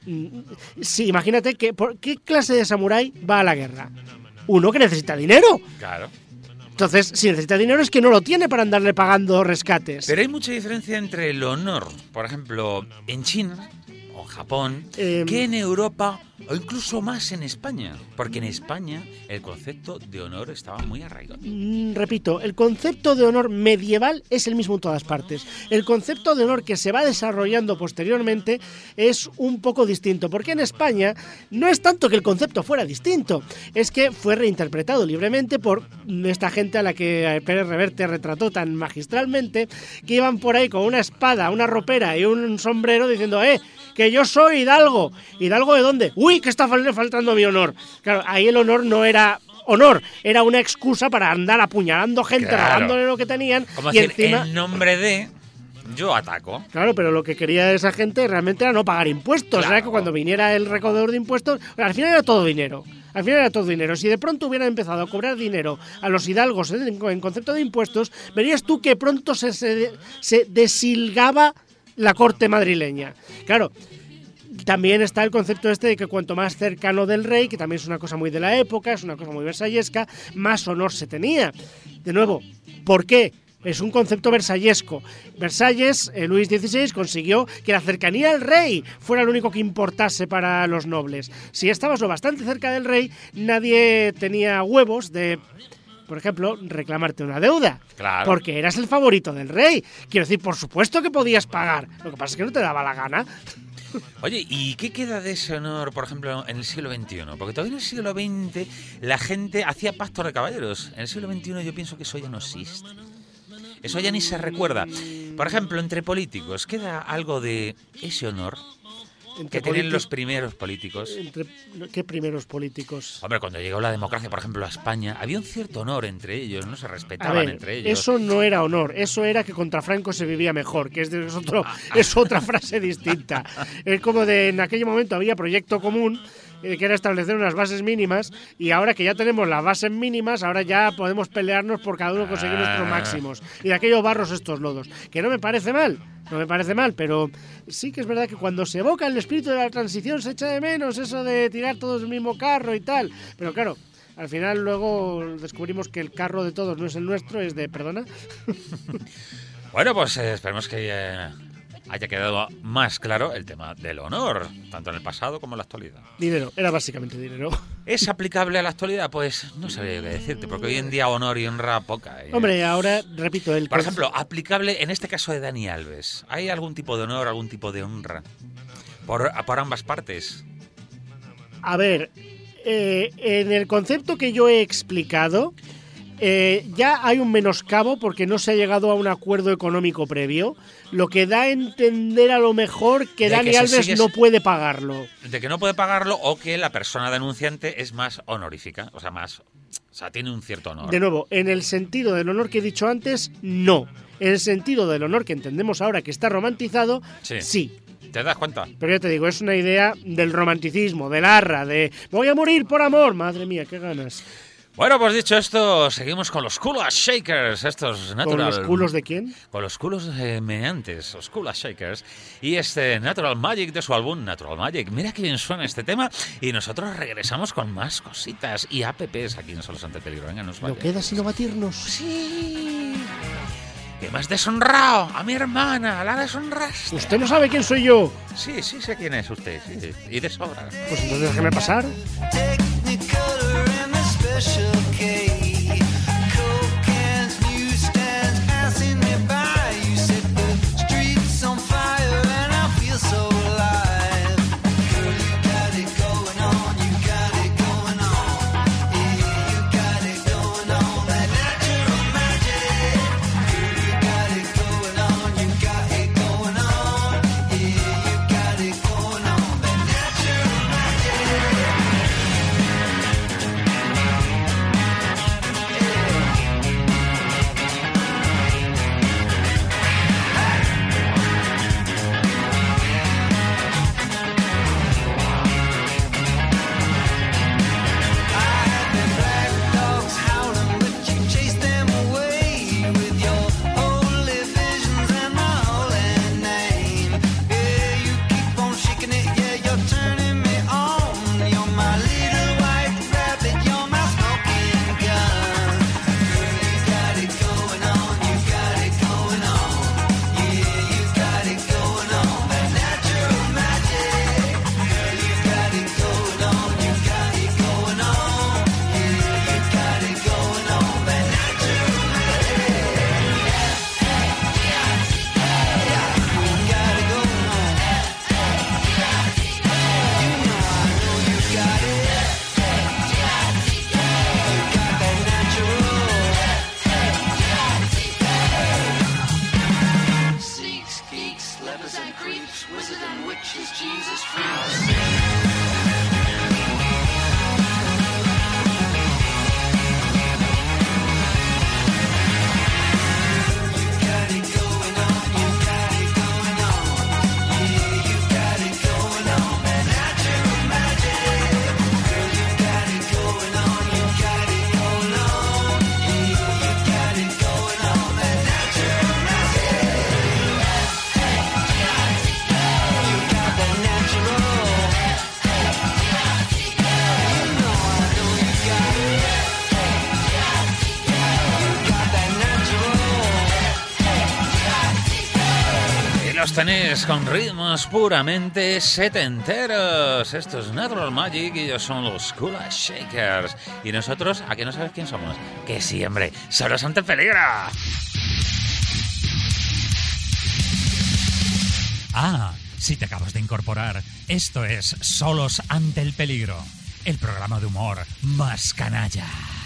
sí, imagínate que ¿qué clase de samurái va a la guerra? Uno que necesita dinero. Claro. Entonces, si necesita dinero es que no lo tiene para andarle pagando rescates. Pero hay mucha diferencia entre el honor, por ejemplo, en China o Japón, que en Europa o incluso más en España, porque en España el concepto de honor estaba muy arraigado. Repito, el concepto de honor medieval es el mismo en todas partes. El concepto de honor que se va desarrollando posteriormente es un poco distinto, porque en España no es tanto que el concepto fuera distinto, es que fue reinterpretado libremente por esta gente a la que Pérez Reverte retrató tan magistralmente, que iban por ahí con una espada, una ropera y un sombrero diciendo que yo soy Hidalgo. ¿Hidalgo de dónde? ¡Uy, que está faltando mi honor! Claro, ahí el honor no era honor, era una excusa para andar apuñalando gente, Claro. robándole lo que tenían. Como y decir, encima... en nombre de... yo ataco. Claro, pero lo que quería esa gente realmente era no pagar impuestos. Claro. Era que cuando viniera el recaudador de impuestos, al final era todo dinero. Al final era todo dinero. Si de pronto hubieran empezado a cobrar dinero a los hidalgos en concepto de impuestos, verías tú que pronto se desilgaba la corte madrileña. Claro, también está el concepto este de que cuanto más cercano del rey, que también es una cosa muy de la época, es una cosa muy versallesca, más honor se tenía. De nuevo, ¿por qué? Es un concepto versallesco. Versalles, Luis XVI consiguió que la cercanía al rey fuera lo único que importase para los nobles. Si estabas lo bastante cerca del rey, nadie tenía huevos de, por ejemplo, reclamarte una deuda. Claro. Porque eras el favorito del rey. Quiero decir, por supuesto que podías pagar. Lo que pasa es que no te daba la gana. Oye, ¿y qué queda de ese honor, por ejemplo, en el siglo XXI? Porque todavía en el siglo XX la gente hacía pactos de caballeros. En el siglo XXI yo pienso que eso ya no existe. Eso ya ni se recuerda. Por ejemplo, entre políticos, ¿queda algo de ese honor que tenían los primeros políticos? ¿Qué primeros políticos? Hombre, cuando llegó la democracia, por ejemplo, a España, había un cierto honor entre ellos, no se A respetaban ver, entre ellos. eso no era honor, eso era que contra Franco se vivía mejor, que es otra frase distinta. Es como de en aquel momento había proyecto común, que era establecer unas bases mínimas, y ahora que ya tenemos las bases mínimas, ahora ya podemos pelearnos por cada uno conseguir nuestros máximos. Y de aquellos barros estos lodos. Que no me parece mal, pero sí que es verdad que cuando se evoca el espíritu de la transición se echa de menos eso de tirar todos el mismo carro y tal. Pero claro, al final luego descubrimos que el carro de todos no es el nuestro, es de, ¿perdona? Bueno, pues esperemos que haya quedado más claro el tema del honor, tanto en el pasado como en la actualidad. Dinero, era básicamente dinero. ¿Es aplicable a la actualidad? Pues no sabría yo qué decirte, porque hoy en día honor y honra poca. Hombre, ahora, repito, Por ejemplo, aplicable en este caso de Dani Alves. ¿Hay algún tipo de honor, algún tipo de honra? Por ambas partes. A ver, en el concepto que yo he explicado, ya hay un menoscabo porque no se ha llegado a un acuerdo económico previo, lo que da a entender a lo mejor que De Dani que se Alves sigue- no puede pagarlo. De que no puede pagarlo o que la persona denunciante es más honorífica, o sea, tiene un cierto honor. De nuevo, en el sentido del honor que he dicho antes, no. En el sentido del honor que entendemos ahora que está romantizado, Sí. sí. ¿Te das cuenta? Pero ya te digo, es una idea del romanticismo, del arra, de voy a morir por amor. Madre mía, qué ganas. Bueno, pues dicho esto, seguimos con los Kula Shakers, estos ¿Con natural... los culos de quién? Con los culos meantes, los Kula Shakers, y este Natural Magic de su álbum Natural Magic. Mira qué bien suena este tema, y nosotros regresamos con más cositas y apps aquí en Solos ante el Peligro. Venga, nos No vaya. queda sino batirnos. Sí. Que me has deshonrado a mi hermana, la deshonraste. Usted no sabe quién soy yo. Sí, sé quién es usted, sí, y de sobra. Pues entonces déjeme pasar. Technicolor and the Special K. Coke cans, newsstands passing me by. You set the streets on fire and I feel so alive. Girl, you got it going on, you got it going on. Yeah, you got it going on, that natural magic. Girl, you got it going on, you got it going on. Yeah, you got it going on, that natural magic. Dogs howling, but you chase them away with your holy visions and my holy name. Yeah, you keep on shaking it, yeah, you're turning me on. You're my little white rabbit, you're my smoking gun. Girl, you got it going on, you got it going on. Yeah, you got it going on, that natural magic. Girl, you got it going on, you got it going on. Sneaks, geeks, lepers and creeps, wizards and witches, Jesus freaks. Y los tenéis con ritmos puramente setenteros. Esto es Natural Magic y ellos son los Kula Shakers. Y nosotros, ¿a qué no sabes quién somos? Que sí, hombre, Solos ante el Peligro. Ah, si te acabas de incorporar, esto es Solos ante el Peligro, el programa de humor más canalla.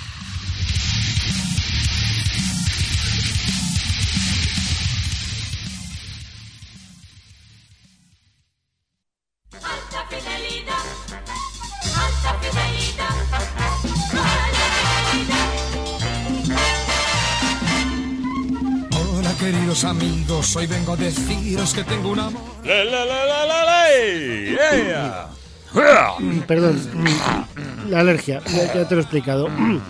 Alta fidelidad, alta fidelidad, Hola queridos amigos, hoy vengo a deciros que tengo un amor. Perdón, la alergia, ya te lo he explicado.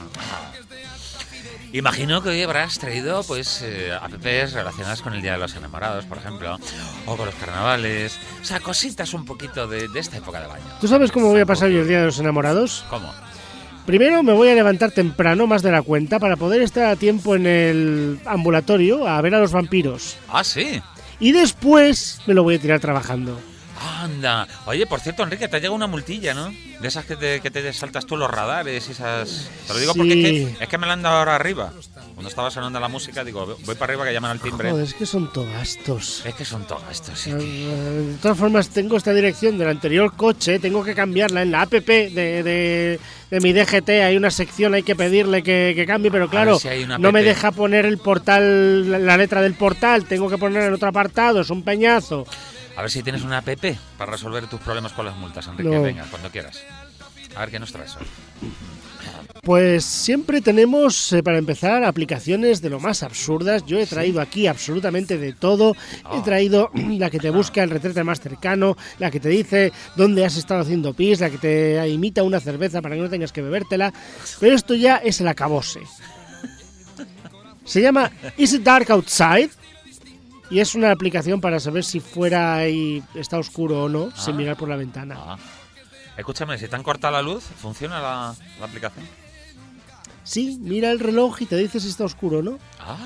Imagino que hoy habrás traído pues apps relacionadas con el Día de los Enamorados, por ejemplo, o con los carnavales, o sea, cositas un poquito de esta época del año. ¿Tú sabes cómo voy a pasar yo el Día de los Enamorados? ¿Cómo? Primero me voy a levantar temprano, más de la cuenta, para poder estar a tiempo en el ambulatorio a ver a los vampiros. Ah, sí. Y después me lo voy a tirar trabajando. Anda. Oye, por cierto, Enrique, te ha llegado una multilla, ¿no? De esas que te saltas tú los radares y esas... Te lo digo Sí. porque es que me la han dado ahora arriba. Cuando estaba sonando la música, digo, voy para arriba que llaman al timbre. Joder, es que son togastos. Es que son todos estos, sí. De todas formas, tengo esta dirección del anterior coche, tengo que cambiarla en la app de mi DGT. Hay una sección, hay que pedirle que cambie, pero claro, si hay una no app. me deja poner el portal, la letra del portal, tengo que poner en otro apartado, es un peñazo. A ver si tienes una app para resolver tus problemas con las multas, Enrique. No. Venga, cuando quieras. A ver qué nos traes hoy. Pues siempre tenemos, para empezar, aplicaciones de lo más absurdas. Yo he traído aquí absolutamente de todo. He traído la que te busca el retrete más cercano, la que te dice dónde has estado haciendo pis, la que te imita una cerveza para que no tengas que bebértela. Pero esto ya es el acabose. Se llama Is It Dark Outside? Y es una aplicación para saber si fuera y está oscuro o no, sin mirar por la ventana. Escúchame, si te han cortado la luz, ¿funciona la aplicación? Sí, mira el reloj y te dice si está oscuro o no.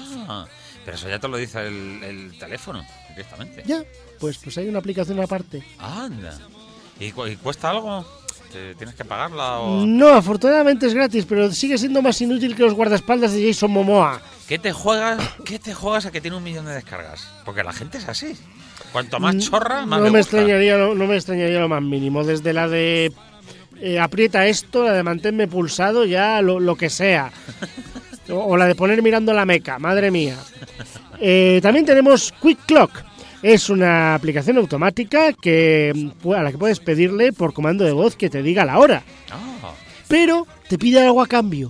Pero eso ya te lo dice el teléfono directamente. Ya, pues hay una aplicación aparte. Anda. ¿Y cuesta algo? ¿Tienes que pagarla o...? No, afortunadamente es gratis, pero sigue siendo más inútil que los guardaespaldas de Jason Momoa. ¿Qué te juegas a que tiene 1 millón de descargas? Porque la gente es así. Cuanto más chorra, más No le me gusta. extrañaría lo más mínimo. Desde la de aprieta esto, la de manténme pulsado, ya lo que sea. O la de poner mirando la Meca, madre mía. También tenemos Quick Clock. Es una aplicación automática a la que puedes pedirle por comando de voz que te diga la hora. Pero te pide algo a cambio.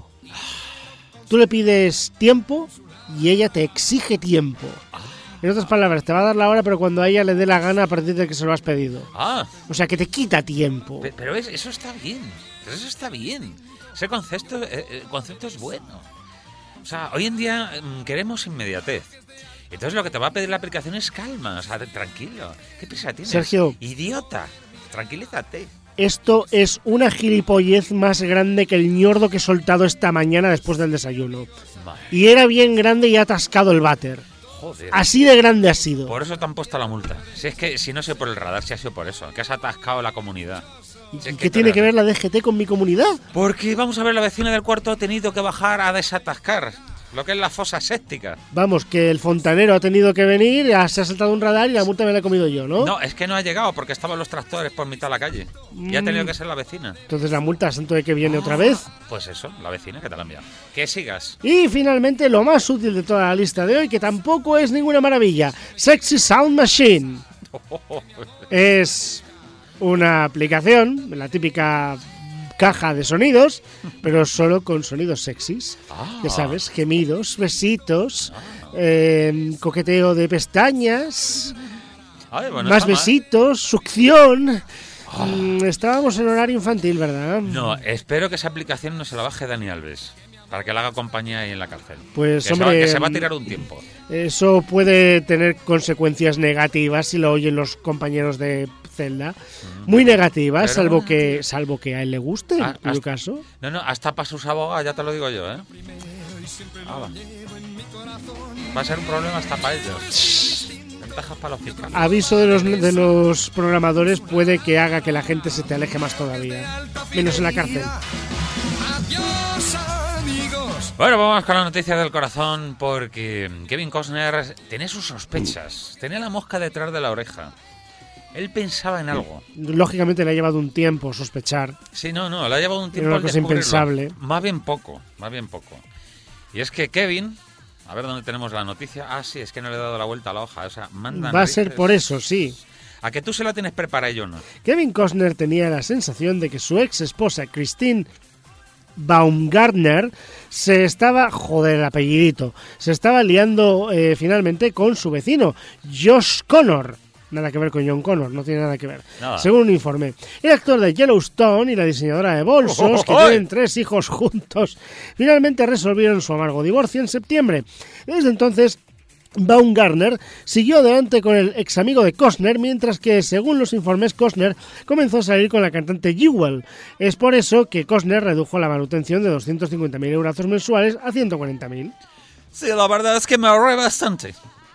Tú le pides tiempo y ella te exige tiempo. En otras palabras, te va a dar la hora, pero cuando a ella le dé la gana a partir de que se lo has pedido. O sea, que te quita tiempo. Pero eso está bien. Eso está bien. Ese concepto es bueno. O sea, hoy en día queremos inmediatez. Entonces lo que te va a pedir la aplicación es calma. O sea, tranquilo. ¿Qué prisa tienes? Sergio. Idiota. Tranquilízate. Esto es una gilipollez más grande que el ñordo que he soltado esta mañana después del desayuno. Madre. Y era bien grande y ha atascado el váter. Joder. Así de grande ha sido. Por eso te han puesto la multa. Si es que si no sé por el radar, si ha sido por eso. Que has atascado la comunidad. ¿Y Si es qué tiene que ver la DGT con mi comunidad? Porque vamos a ver, la vecina del cuarto ha tenido que bajar a desatascar lo que es la fosa séptica. Vamos, que el fontanero ha tenido que venir, se ha saltado un radar y la multa me la he comido yo, ¿no? No, es que no ha llegado porque estaban los tractores por mitad de la calle. Y ha tenido que ser la vecina. Entonces la multa, ¿santo de que viene otra vez? Pues eso, la vecina que te la ha enviado. Que sigas. Y finalmente lo más útil de toda la lista de hoy, que tampoco es ninguna maravilla, Sexy Sound Machine. Es una aplicación, la típica caja de sonidos, pero solo con sonidos sexys. Ya sabes, gemidos, besitos, coqueteo de pestañas, Ay, bueno, más está mal. besitos, succión. Estábamos en horario infantil, ¿verdad? No, espero que esa aplicación no se la baje Dani Alves. Para que le haga compañía ahí en la cárcel. Pues, que hombre, que se va a tirar un tiempo. Eso puede tener consecuencias negativas si lo oyen los compañeros de celda. Muy negativas, Pero- salvo que a él le guste, en tu hasta- caso. No, hasta para sus abogados, ya te lo digo yo, ¿eh? Hala. Va a ser un problema hasta para ellos. Ventajas para los fiscales. Aviso de los programadores, puede que haga que la gente se te aleje más todavía. Menos en la cárcel. Adiós, amigos. Bueno, vamos con la noticia del corazón porque Kevin Costner tenía sus sospechas. Tenía la mosca detrás de la oreja. Él pensaba en algo. Lógicamente le ha llevado un tiempo sospechar. Sí, no, le ha llevado un tiempo Era una el cosa descubrirlo. impensable. Más bien poco. Y es que Kevin, a ver dónde tenemos la noticia. Ah, sí, es que no le he dado la vuelta a la hoja. O sea, manda Va a ser narices. por eso, sí. A que tú se la tienes preparada y yo no. Kevin Costner tenía la sensación de que su ex esposa Christine Baumgartner se estaba, joder, el apellidito, se estaba liando finalmente con su vecino, Josh Connor. Nada que ver con John Connor, no tiene nada que ver. Nada. Según un informe, el actor de Yellowstone y la diseñadora de bolsos, que tienen 3 hijos juntos, finalmente resolvieron su amargo divorcio en septiembre. Desde entonces, Baumgartner siguió adelante con el ex amigo de Costner, mientras que, según los informes, Costner comenzó a salir con la cantante Jewel. Es por eso que Costner redujo la manutención de 250.000 euros mensuales a 140.000. Sí, la verdad es que me ahorré bastante.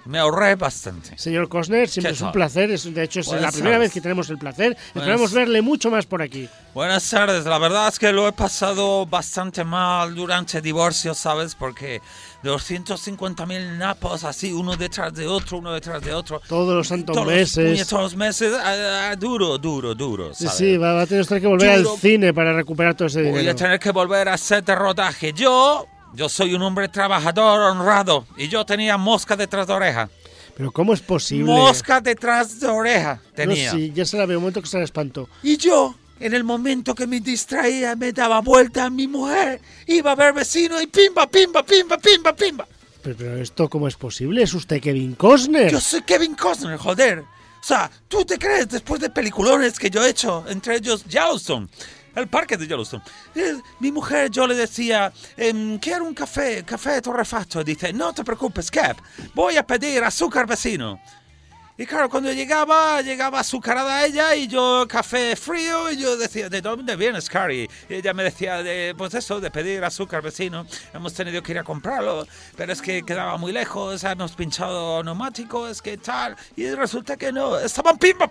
Me ahorré bastante. Señor Costner, siempre ¿Qué es un tal? placer. De hecho, es Buenas la primera tardes. vez que tenemos el placer. Esperamos verle mucho más por aquí. Buenas tardes, la verdad es que lo he pasado bastante mal durante el divorcio, ¿sabes? Porque 250.000 napos así, uno detrás de otro. Todos los santos Todos meses. todos los meses, duro, Sí, ¿sabes? sí, va a tener usted que volver Duro. al cine para recuperar todo ese Voy dinero. a tener que volver a set de rodaje. Yo soy un hombre trabajador, honrado, y yo tenía mosca detrás de oreja. Pero ¿cómo es posible? Mosca detrás de oreja No, tenía. sí, ya se la veo, un momento que se la espanto. Y yo, en el momento que me distraía, me daba vuelta a mi mujer, iba a ver vecino y pimba. Pero esto, ¿cómo es posible? ¿Es usted Kevin Costner? Yo soy Kevin Costner, joder. O sea, ¿tú te crees después de peliculones que yo he hecho, entre ellos Yellowstone, el parque de Yellowstone? Mi mujer, yo le decía, quiero un café torrefacto. Dice, no te preocupes, Kev, voy a pedir azúcar vecino. Y claro, cuando llegaba azucarada ella y yo café frío y yo decía, ¿de dónde vienes, Carrie? Y ella me decía, pues eso, de pedir azúcar vecino. Hemos tenido que ir a comprarlo, pero es que quedaba muy lejos, hemos pinchado neumático, es que tal. Y resulta que no, estaban pimba.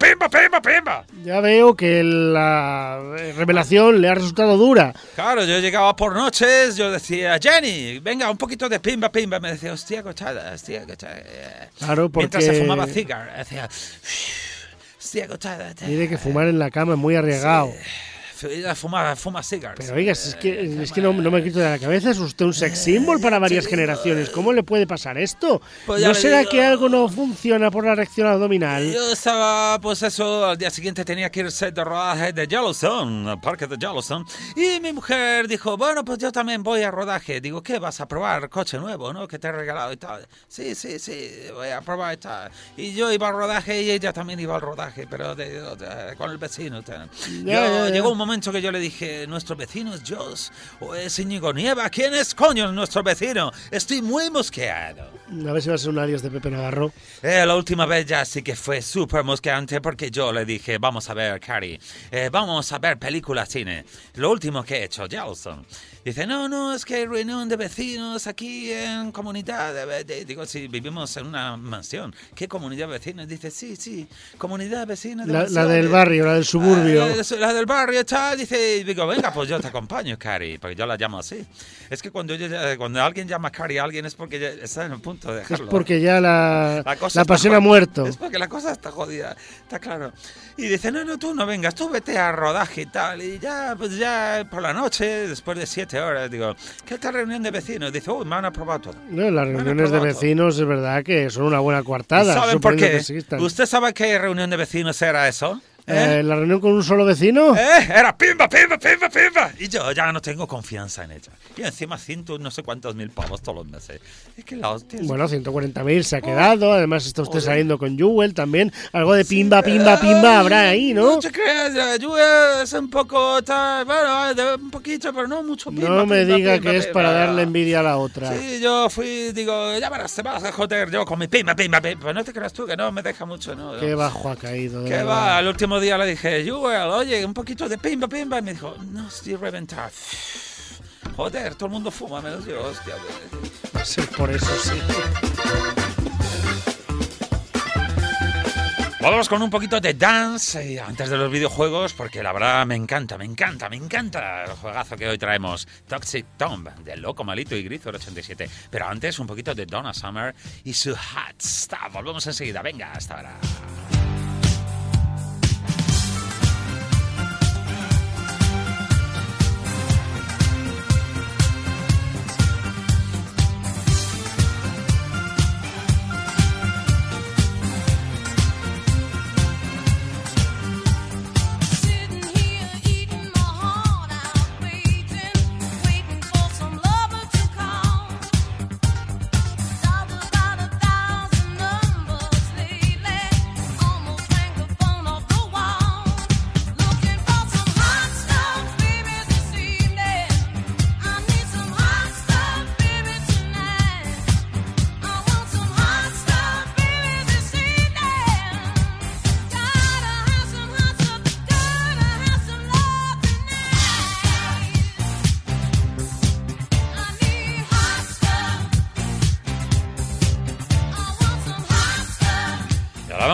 Ya veo que la revelación le ha resultado dura. Claro, yo llegaba por noches, yo decía, Jenny, venga, un poquito de pimba. Me decía, hostia, cochada. Claro, porque... Mientras se fumaba cigar, decía, hostia, cochada. Mire que fumar en la cama es muy arriesgado. Ella fuma cigars. Pero oiga, es que no me quito de la cabeza, es usted un sex symbol para varias generaciones. ¿Cómo le puede pasar esto? Pues ya ¿No le será digo. que algo no funciona por la erección abdominal? Yo estaba, pues eso, al día siguiente tenía que ir a set de rodaje de Yellowstone, al parque de Yellowstone, y mi mujer dijo, bueno, pues yo también voy a rodaje. Digo, ¿qué? ¿Vas a probar coche nuevo, no? Que te he regalado y tal. Sí, voy a probar y tal. Y yo iba al rodaje y ella también iba al rodaje, pero con el vecino. Ya. Llegó un momento que yo le dije, ¿nuestro vecino es Joss o es Íñigo Nieva? ¿Quién es coño nuestro vecino? Estoy muy mosqueado. A ver si va a ser un alias de Pepe Navarro. La última vez ya sí que fue súper mosqueante porque yo le dije, vamos a ver, Carrie, vamos a ver películas, cine. Lo último que he hecho, Yellowstone. Dice, no, es que hay reunión de vecinos aquí en comunidad. Digo, sí, vivimos en una mansión. ¿Qué comunidad de vecinos? Dice, sí, comunidad vecina de La mansión. del barrio, la del suburbio. La del barrio, tal. Dice, digo, venga, pues yo te acompaño, Carrie, porque yo la llamo así. Es que cuando alguien llama Carrie a alguien es porque ya está en el punto de Es dejarlo. porque ya la cosa pasión está ha muerto. Es porque la cosa está jodida, está claro. Y dice, no, tú no vengas, tú vete a rodaje y tal. Y ya, pues ya por la noche, después de 7 horas, digo, ¿qué tal reunión de vecinos? Dice, me van a probar todo. No, las reuniones de vecinos es verdad que son una buena coartada. ¿Saben por suponiendo qué? que existan. ¿Usted sabe qué reunión de vecinos era eso? ¿La reunión con un solo vecino? Era pimba. Y yo ya no tengo confianza en ella. Y encima 100 no sé cuántos mil pavos todos los meses. Es que la hostia. Bueno, 140.000 se ha quedado. Además está usted Joder. saliendo con Jewel también. Algo de pimba habrá ahí, ¿no? No te creas, yo es un poco tal, bueno, un poquito, pero no mucho pimba. No me diga pimba, que es para darle envidia a la otra. Sí, yo fui, digo, ya verás, te vas a joder yo con mi pimba. Pues no te creas tú que no me deja mucho, ¿no? Qué bajo ha caído. de ¿Qué verdad. va? El último día le dije, Joel, oye, un poquito de pimba. Y me dijo, no, estoy reventado. Joder, todo el mundo fuma, menos yo, hostia. Va a ser por eso, sí. Vamos con un poquito de dance antes de los videojuegos, porque la verdad me encanta el juegazo que hoy traemos. Toxic Tomb, de Loco, Malito y Grisor 87. Pero antes un poquito de Donna Summer y su Hot Stuff. Volvemos enseguida, venga, hasta ahora. Sitting here eating my heart out, waiting for some lover to call. Dialed about 1,000 numbers lately.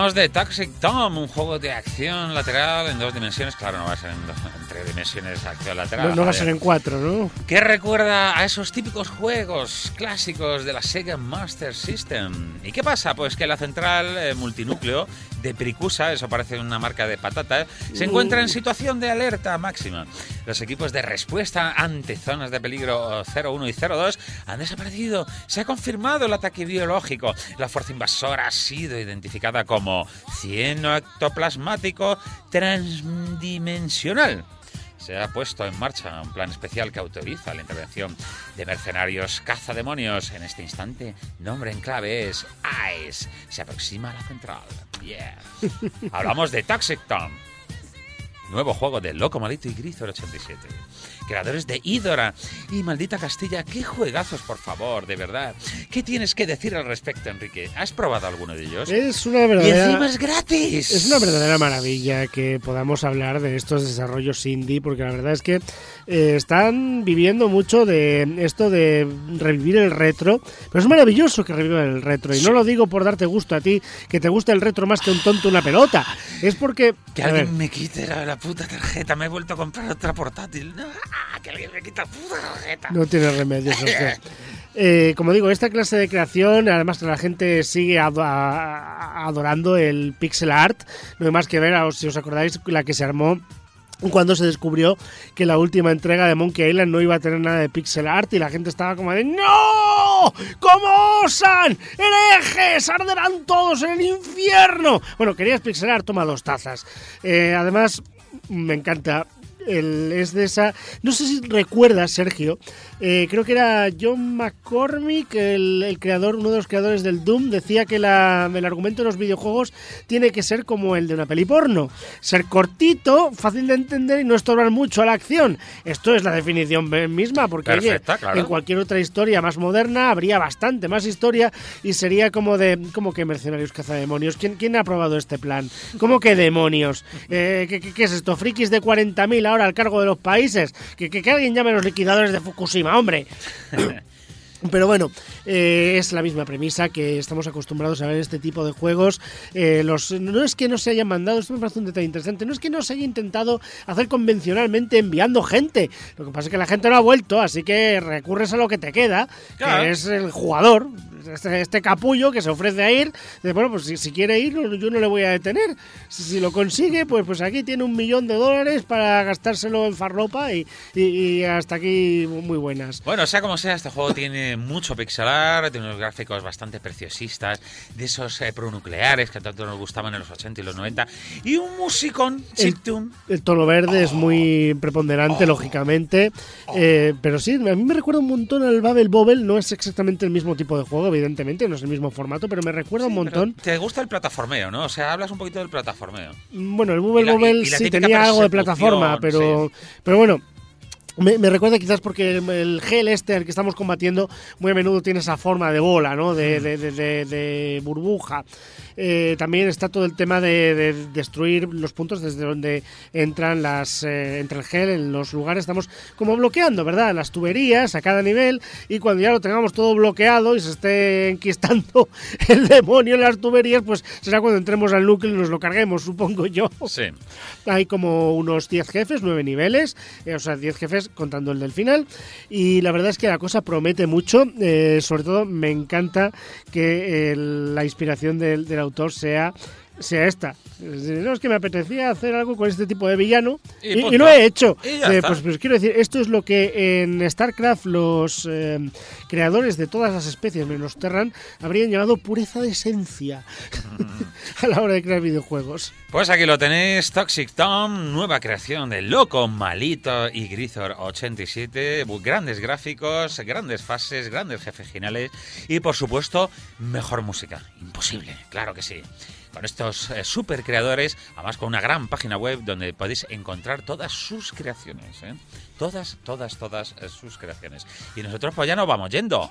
Hablamos de Toxic Tom, un juego de acción lateral en 2 dimensiones. Claro, no va a ser en 3 dimensiones acción lateral. No va a ser en 4, ¿no? Que recuerda a esos típicos juegos clásicos de la Sega Master System. ¿Y qué pasa? Pues que la central multinúcleo de Pricusa, eso parece una marca de patata, se encuentra en situación de alerta máxima. Los equipos de respuesta ante zonas de peligro 01 y 02 han desaparecido. Se ha confirmado el ataque biológico. La fuerza invasora ha sido identificada como cieno ectoplasmático transdimensional. Se ha puesto en marcha un plan especial que autoriza la intervención de mercenarios cazademonios. En este instante, nombre en clave es ICE. Se aproxima a la central. Yeah. Hablamos de Toxic Tom, nuevo juego de Loco Malito y Grisor 87. Creadores de Idora y Maldita Castilla. ¡Qué juegazos, por favor, de verdad! ¿Qué tienes que decir al respecto, Enrique? ¿Has probado alguno de ellos? Es una ¡Y verdadera... encima es gratis! Es una verdadera maravilla que podamos hablar de estos desarrollos indie, porque la verdad es que están viviendo mucho de esto de revivir el retro, pero es maravilloso que revivan el retro, y no lo digo por darte gusto a ti, que te gusta el retro más que un tonto una pelota, es porque... Que alguien me quite la puta tarjeta, me he vuelto a comprar otra portátil. Que alguien me quita la puta tarjeta. No tiene remedio, Sergio. Como digo, esta clase de creación, además que la gente sigue adorando el pixel art, no hay más que ver, si os acordáis, la que se armó cuando se descubrió que la última entrega de Monkey Island no iba a tener nada de pixel art y la gente estaba como de ¡no! ¿Cómo osan? ¡Herejes! ¡Arderán todos en el infierno! Bueno, querías pixel art, toma 2 tazas. Además, me encanta... es de esa... No sé si recuerdas, Sergio, creo que era John McCormick, el creador, uno de los creadores del Doom, decía que el argumento de los videojuegos tiene que ser como el de una peli porno. Ser cortito, fácil de entender y no estorbar mucho a la acción. Esto es la definición misma, porque perfecta, oye, claro. En cualquier otra historia más moderna habría bastante más historia y sería como que mercenarios cazademonios. ¿Quién ha aprobado este plan? ¿Cómo que demonios? ¿Qué es esto? ¿Frikis de 40.000 ahora al cargo de los países? Que alguien llame a los liquidadores de Fukushima, hombre. Pero bueno, es la misma premisa que estamos acostumbrados a ver en este tipo de juegos. No es que no se hayan mandado, esto me parece un detalle interesante, no es que no se haya intentado hacer convencionalmente enviando gente. Lo que pasa es que la gente no ha vuelto, así que recurres a lo que te queda, claro, que es el jugador. Este capullo que se ofrece a ir, bueno, pues si quiere ir, yo no le voy a detener. Si lo consigue, pues aquí tiene $1.000.000 para gastárselo en farlopa y hasta aquí muy buenas. Bueno, sea como sea, este juego tiene mucho pixel art, tiene unos gráficos bastante preciosistas, de esos pronucleares que tanto nos gustaban en los 80 y los 90, y un musicón chiptune. El tono verde es muy preponderante, lógicamente, pero sí, a mí me recuerda un montón al Bubble Bobble. No es exactamente el mismo tipo de juego, evidentemente, no es el mismo formato, pero me recuerda un montón. Te gusta el plataformeo, ¿no? O sea, hablas un poquito del plataformeo. Bueno, el Bubble Bobble sí tenía algo de plataforma, pero bueno... Me recuerda quizás porque el gel al que estamos combatiendo muy a menudo tiene esa forma de bola, ¿no? De burbuja. También está todo el tema de destruir los puntos desde donde entran entra el gel en los lugares. Estamos como bloqueando, ¿verdad? Las tuberías a cada nivel, y cuando ya lo tengamos todo bloqueado y se esté enquistando el demonio en las tuberías, pues será cuando entremos al núcleo y nos lo carguemos, supongo yo. Sí. Hay como unos 10 jefes, 9 niveles, o sea, 10 jefes contando el del final, y la verdad es que la cosa promete mucho. Sobre todo me encanta que la inspiración del autor sea esta. No, es que me apetecía hacer algo con este tipo de villano y lo he hecho. Pues quiero decir, esto es lo que en StarCraft los creadores de todas las especies menos Terran habrían llamado pureza de esencia a la hora de crear videojuegos. Pues aquí lo tenéis, Toxic Tom, nueva creación de Loco Malito y Grisor 87, grandes gráficos, grandes fases, grandes jefes finales y por supuesto mejor música. Imposible, claro que sí. Con estos super creadores, además con una gran página web donde podéis encontrar todas sus creaciones, ¿eh? Todas sus creaciones. Y nosotros pues ya nos vamos yendo.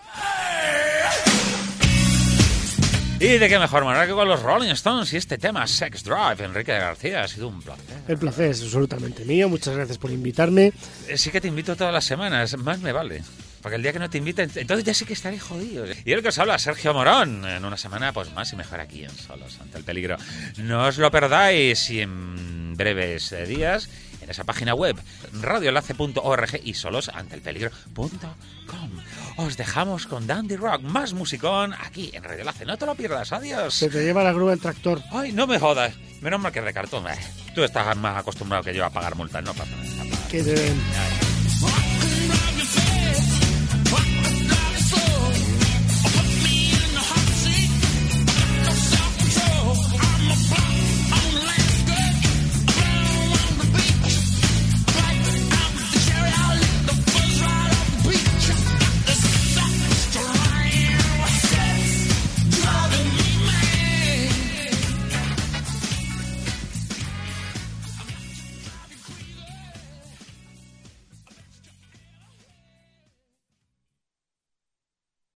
¿Y de qué mejor manera que con los Rolling Stones y este tema Sex Drive? Enrique García, ha sido un placer. El placer es absolutamente mío, muchas gracias por invitarme. Sí que te invito todas las semanas, más me vale. Porque el día que no te inviten, entonces ya sí que estaré jodido. Y el que os habla, Sergio Morón, en una semana pues más y mejor aquí en Solos ante el Peligro. No os lo perdáis y en breves días en esa página web radioenlace.org y solosanteelpeligro.com. Os dejamos con Dandy Rock, más musicón aquí en Radio Enlace. No te lo pierdas, adiós. Se te lleva la grúa el tractor. Ay, no me jodas. Menos mal que es de cartón. Tú estás más acostumbrado que yo a pagar multas, no pasa nada. Que te ven. Ay.